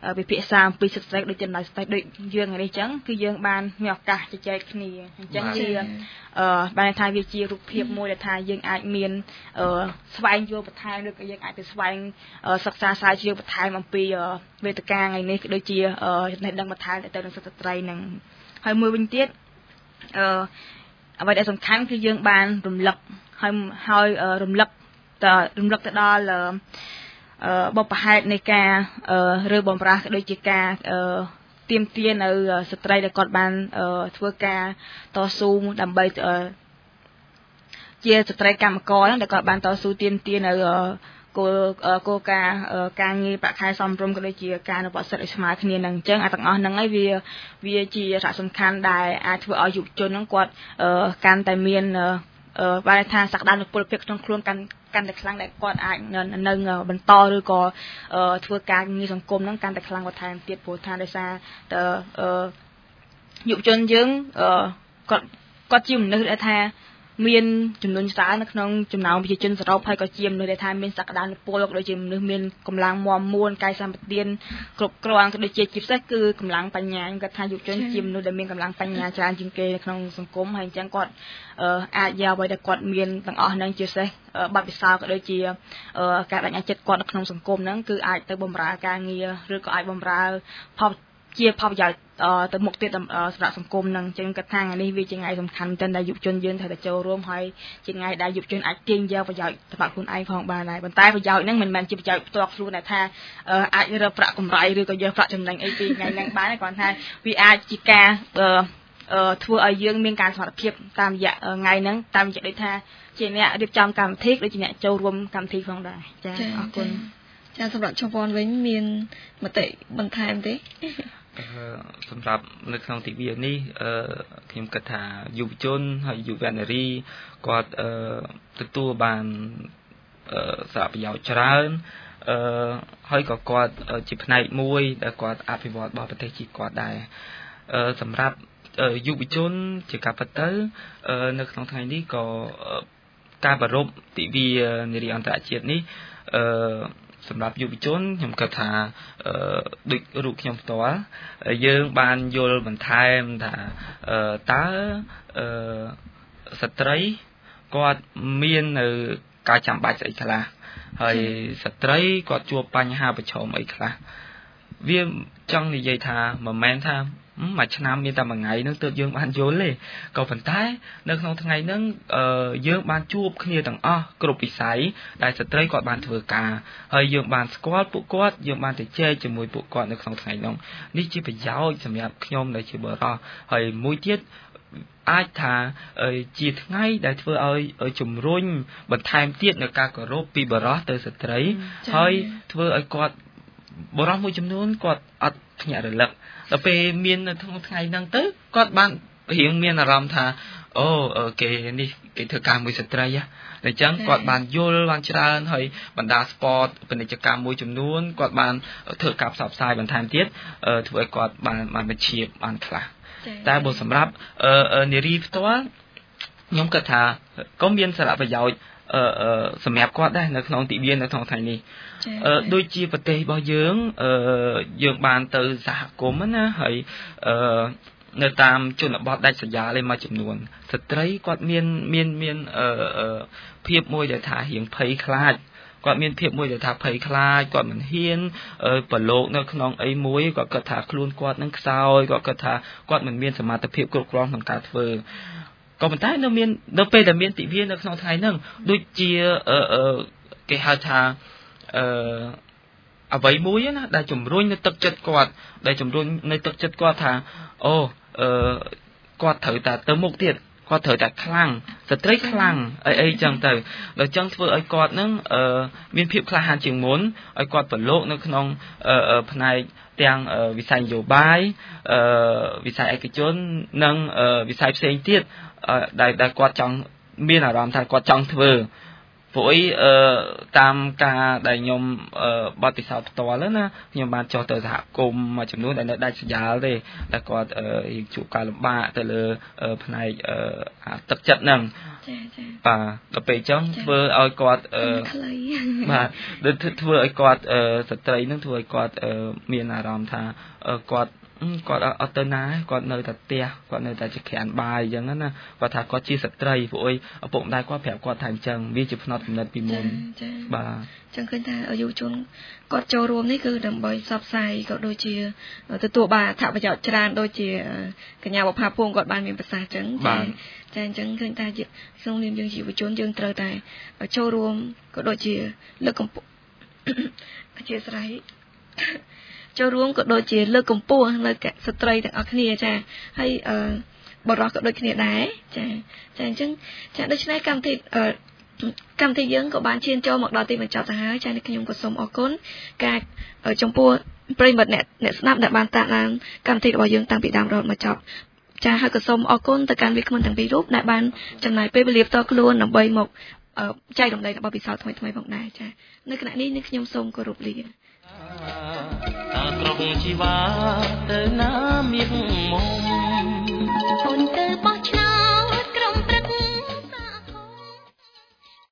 វិភាសាអំពីសិទ្ធិស្ត្រីដូចចំណុចស្ត្រីដូចយើងនេះអញ្ចឹងគឺយើងបានមានឱកាសជជែកគ្នាអញ្ចឹងជាអឺបានថាវាជារូបភាពមួយដែលថាយើងអាចមានអឺស្វែងយល់បន្ថែមឬក៏យើងអាចទៅស្វែងសិក្សាស្រាវជ្រាវបន្ថែមអំពីវេទិកាថ្ងៃនេះក៏ដូចជាចំណេះដឹងបន្ថែមទៅនឹងសិទ្ធិស្ត្រីនឹងហើយមួយវិញទៀតអឺអ្វីដែលសំខាន់គឺយើងបានរំលឹកហើយហើយរំលឹកតរំលឹកទៅដល់អឺបបហេតុនៃការរើបំរាស់ក៏ដូចជាការទាមទារនៅស្ត្រីដែលគាត់បានធ្វើការតស៊ូដើម្បីជាស្ត្រីកម្មករដែលគាត់បានតស៊ូទាមទារនៅគោលគោលការណ៍ការងារប្រាក់ខែសមរម្យក៏ដូចជាការអនុវត្តសិទ្ធិឲ្យស្មើគ្នានឹងអញ្ចឹងអាទាំងអស់ហ្នឹងហើយវាវាជាសារៈសំខាន់ដែលអាចធ្វើឲ្យយុវជនហ្នឹងគាត់កាន់តែមានបានថាសក្តានុពលភាពក្នុងខ្លួនកាន់កាន់តែខ្លាំងដែលគាត់អាចនឹងបន្តឬក៏ធ្វើការងារសង្គមហ្នឹងកាន់តែខ្លាំងបន្ថែមទៀតព្រោះថាដោយសារយុវជនយើងគាត់គាត់ជាមនុស្សដែលថាមានចំនួនច្រើននៅក្នុងចំណោមប្រជាជនសរុបហើយក៏ជាមនុស្សដែលថាមានសក្តានុពលដូចជាមនុស្សមានកម្លាំងមាំមួនកាយសម្បទានគ្រប់គ្រាន់ក៏ដូចជាជាពិសេសគឺកម្លាំងបញ្ញាគាត់ថាយុវជនជាមនុស្សដែលមានកម្លាំងបញ្ញាច្រើនជាងគេនៅក្នុងសង្គមហើយអញ្ចឹងគាត់អាចយកអ្វីដែលគាត់មានទាំងអស់ហ្នឹងជាពិសេសបទពិសោធន៍ក៏ដូចជាការបញ្ញាចិត្តគាត់នៅក្នុងសង្គមហ្នឹងគឺអាចទៅបម្រើការងារឬក៏អាចបម្រើផលជាផលប្រយោជន៍ទៅមុខទៀតសម្រាប់សង្គមនឹងអញ្ចឹងគាត់ថាថ្ងៃនេះវាជាថ្ងៃសំខាន់មែនទែនដែលយុវជនយើងត្រូវតែចូលរួមហើយជាថ្ងៃដែលយុវជនអាចទាញយកប្រយោជន៍សម្រាប់ខ្លួនឯងផងបានដែរប៉ុន្តែប្រយោជន៍ហ្នឹងមិនមែនជាប្រយោជន៍ផ្ទាល់ខ្លួនតែថាអាចរកប្រាក់កម្រៃឬក៏យកប្រាក់ចំណេញអីពីថ្ងៃហ្នឹងបានទេគ្រាន់តែវាអាចជាការធ្វើឲ្យយើងមានការសមត្ថភាពតាមរយៈថ្ងៃហ្នឹងតាមរយៈដូចថាជាអ្នករៀបចំកម្មវិធីដូចជាអ្នកចូលរួមកម្មវិធីផងដែរចា៎អរគុណចា៎សម្រាប់ជប៉ុនវិញមានមតិបន្ថែមទេសម្រាប់នៅក្នុងទិវានេះខ្ញុំគិតថាយុវជនហើយយុវនារីគាត់ទទួលបានសារៈប្រយោជន៍ច្រើនហើយក៏គាត់ជាផ្នែកមួយដែលគាត់អភិវឌ្ឍរបស់ប្រទេសជាតិគាត់ដែរសម្រាប់យុវជនជាការពិតទៅនៅក្នុងថ្ងៃនេះក៏ការប្រារព្ធទិវានារីអន្តរជាតិនេះសម្រាប់យុវជនខ្ញុំគិតថាដូចរូបខ្ញុំផ្ទាល់យើងបានយល់បន្ថែមថាតើស្ត្រីគាត់មាននៅការចាំបាច់ស្អីខ្លះហើយស្ត្រីគាត់ជួបបញ្ហាប្រឈមអីខ្លះវាចង់និយាយថាមិនមែនថាមួយឆ្នាំមានតែមួយថ្ងៃហ្នឹងទើបយើងបានយល់ទេក៏ប៉ុន្តែនៅក្នុងថ្ងៃហ្នឹងយើងបានជួបគ្នាទាំងអស់គ្រប់វិស័យដែលស្ត្រីគាត់បានធ្វើការហើយយើងបានស្គាល់ពួកគាត់យើងបានទៅជែកជាមួយពួកគាត់នៅក្នុងថ្ងៃហ្នឹងនេះជាប្រយោជន៍សម្រាប់ខ្ញុំដែលជាបុរសហើយមួយទៀតអាចថាជាថ្ងៃដែលធ្វើឲ្យជំរុញបន្ថែមទៀតនៅការគោរពពីបុរសទៅស្ត្រីហើយធ្វើឲ្យគាត់បុរសមួយចំនួនគាត់អត់ភ្ញាក់រលឹកដល់ពេលមាននៅក្នុងថ្ងៃហ្នឹងទៅគាត់បានរៀងមានអារម្មណ៍ថាអូគេនេះគេធ្វើការមួយស្ត្រីហ៎អញ្ចឹងគាត់បានយល់បានច្រើនហើយបណ្ដាស្ព័តពាណិជ្ជកម្មមួយចំនួនគាត់បានធ្វើការផ្សព្វផ្សាយបន្ថែមទៀតធ្វើឲ្យគាត់បានបានបញ្ឈៀបបានខ្លះតែបើសម្រាប់នារីផ្ទាល់ខ្ញុំគិតថាក៏មានសារៈប្រយោជន៍អឺសម្រាប់គាត់ដែរនៅក្នុងទិវានៅក្នុងថ្ងៃនេះអឺដូចជាប្រទេសរបស់យើងអឺយើងបានទៅសហគមន៍ណាហើយអឺនៅតាមជនបទដាច់ស្រយាលឯមួយចំនួនស្ត្រីគាត់មានមានមានអឺភាពមួយដែលថារៀងភ័យខ្លាចគាត់មានភាពមួយដែលថាភ័យខ្លាចគាត់មិនហ៊ានប្រឡូកនៅក្នុងអីមួយគាត់គិតថាខ្លួនគាត់នឹងខ្សោយគាត់គិតថាគាត់មិនមានសមត្ថភាពគ្រប់គ្រាន់ក្នុងការធ្វើក៏ប៉ុន្តែនៅមាននៅពេលដែលមានទិវានៅក្នុងថ្ងៃហ្នឹងដូចជាគេហៅថាអឺអ្វីមួយណាដែលជំរុញនៅទឹកចិត្តគាត់ដែលជំរុញនៅទឹកចិត្តគាត់ថាអូអឺគាត់ត្រូវតែទៅមុខទៀតគាត់ត្រូវតែខ្លាំងស្ត្រីខ្លាំងអីអីចឹងទៅដល់ចឹងធ្វើឲ្យគាត់នឹងអឺមានភាពក្លាហានជាងមុនឲ្យគាត់ប្រឡូកនៅក្នុងផ្នែកទាំងវិស័យនយោបាយអឺវិស័យឯកជននិងវិស័យផ្សេងទៀតដែលដែលគាត់ចង់មានអារម្មណ៍ថាគាត់ចង់ធ្វើព្រោះអីអឺតាមការដែលខ្ញុំអឺបទពិសោធន៍ផ្ទាល់ណាខ្ញុំបានចុះទៅសហគមន៍មួយចំនួនដែលនៅដាច់ស្រយាលទេតែគាត់អឺជួបការលំបាកទៅលើផ្នែកអឺទឹកចិត្តហ្នឹងចាចាបាទដល់ពេលអញ្ចឹងធ្វើឲ្យគាត់អឺបាទដូចធ្វើឲ្យគាត់អឺស្ត្រីហ្នឹងធ្វើឲ្យគាត់មានអារម្មណ៍ថាគាត់គាត់អត់ទៅណាគាត់នៅតែផ្ទះគាត់នៅតែជាក្រានបាយអញ្ចឹងណាគាត់ថាគាត់ជាស្ត្រីព្រោះអីឪពុកម្ដាយគាត់ប្រាប់គាត់ថាអញ្ចឹងវាជាផ្នត់គំនិតពីមុនបាទអញ្ចឹងឃើញថាយុវជនគាត់ចូលរួមនេះគឺដើម្បីផ្សព្វផ្សាយក៏ដូចជាទទួលបានអត្ថប្រយោជន៍ច្រើនដូចជាកញ្ញាបុប្ផាភួងគាត់បានមានប្រសាសន៍អញ្ចឹងចាអញ្ចឹងឃើញថាក្នុងនាមយើងជាយុវជនយើងត្រូវតែចូលរួមក៏ដូចជាលើកកម្ពស់អធិស្ឋានចូលរួមក៏ដូចជាលើកកម្ពស់នៅស្ត្រីទាំងអស់គ្នាចាហើយអឺបរិសុទ្ធក៏ដូចគ្នាដែរចាចាអញ្ចឹងចាដូច្នេះកម្មវិធីអឺកម្មវិធីយើងក៏បានឈានចូលមកដល់ទីបញ្ចប់ទៅហើយចា៎ខ្ញុំក៏សូមអរគុណការចំពោះប្រិយមិត្តអ្នកអ្នកស្ដាប់ដែលបានតាមដានកម្មវិធីរបស់យើងតាំងពីដើមរហូតមកចប់ចា៎ហើយក៏សូមអរគុណទៅកាន់វាគ្មិនទាំងពីររូបដែលបានចំណាយពេលវេលាផ្ទាល់ខ្លួនដើម្បីមកចែករំលែករបស់ពិសោធន៍ថ្មីថ្មីផងដែរចា៎នៅគណៈនេះនឹងខ្ញុំសូមគោរពលាតាគ្រប់ជីវាទៅណាមៀកមក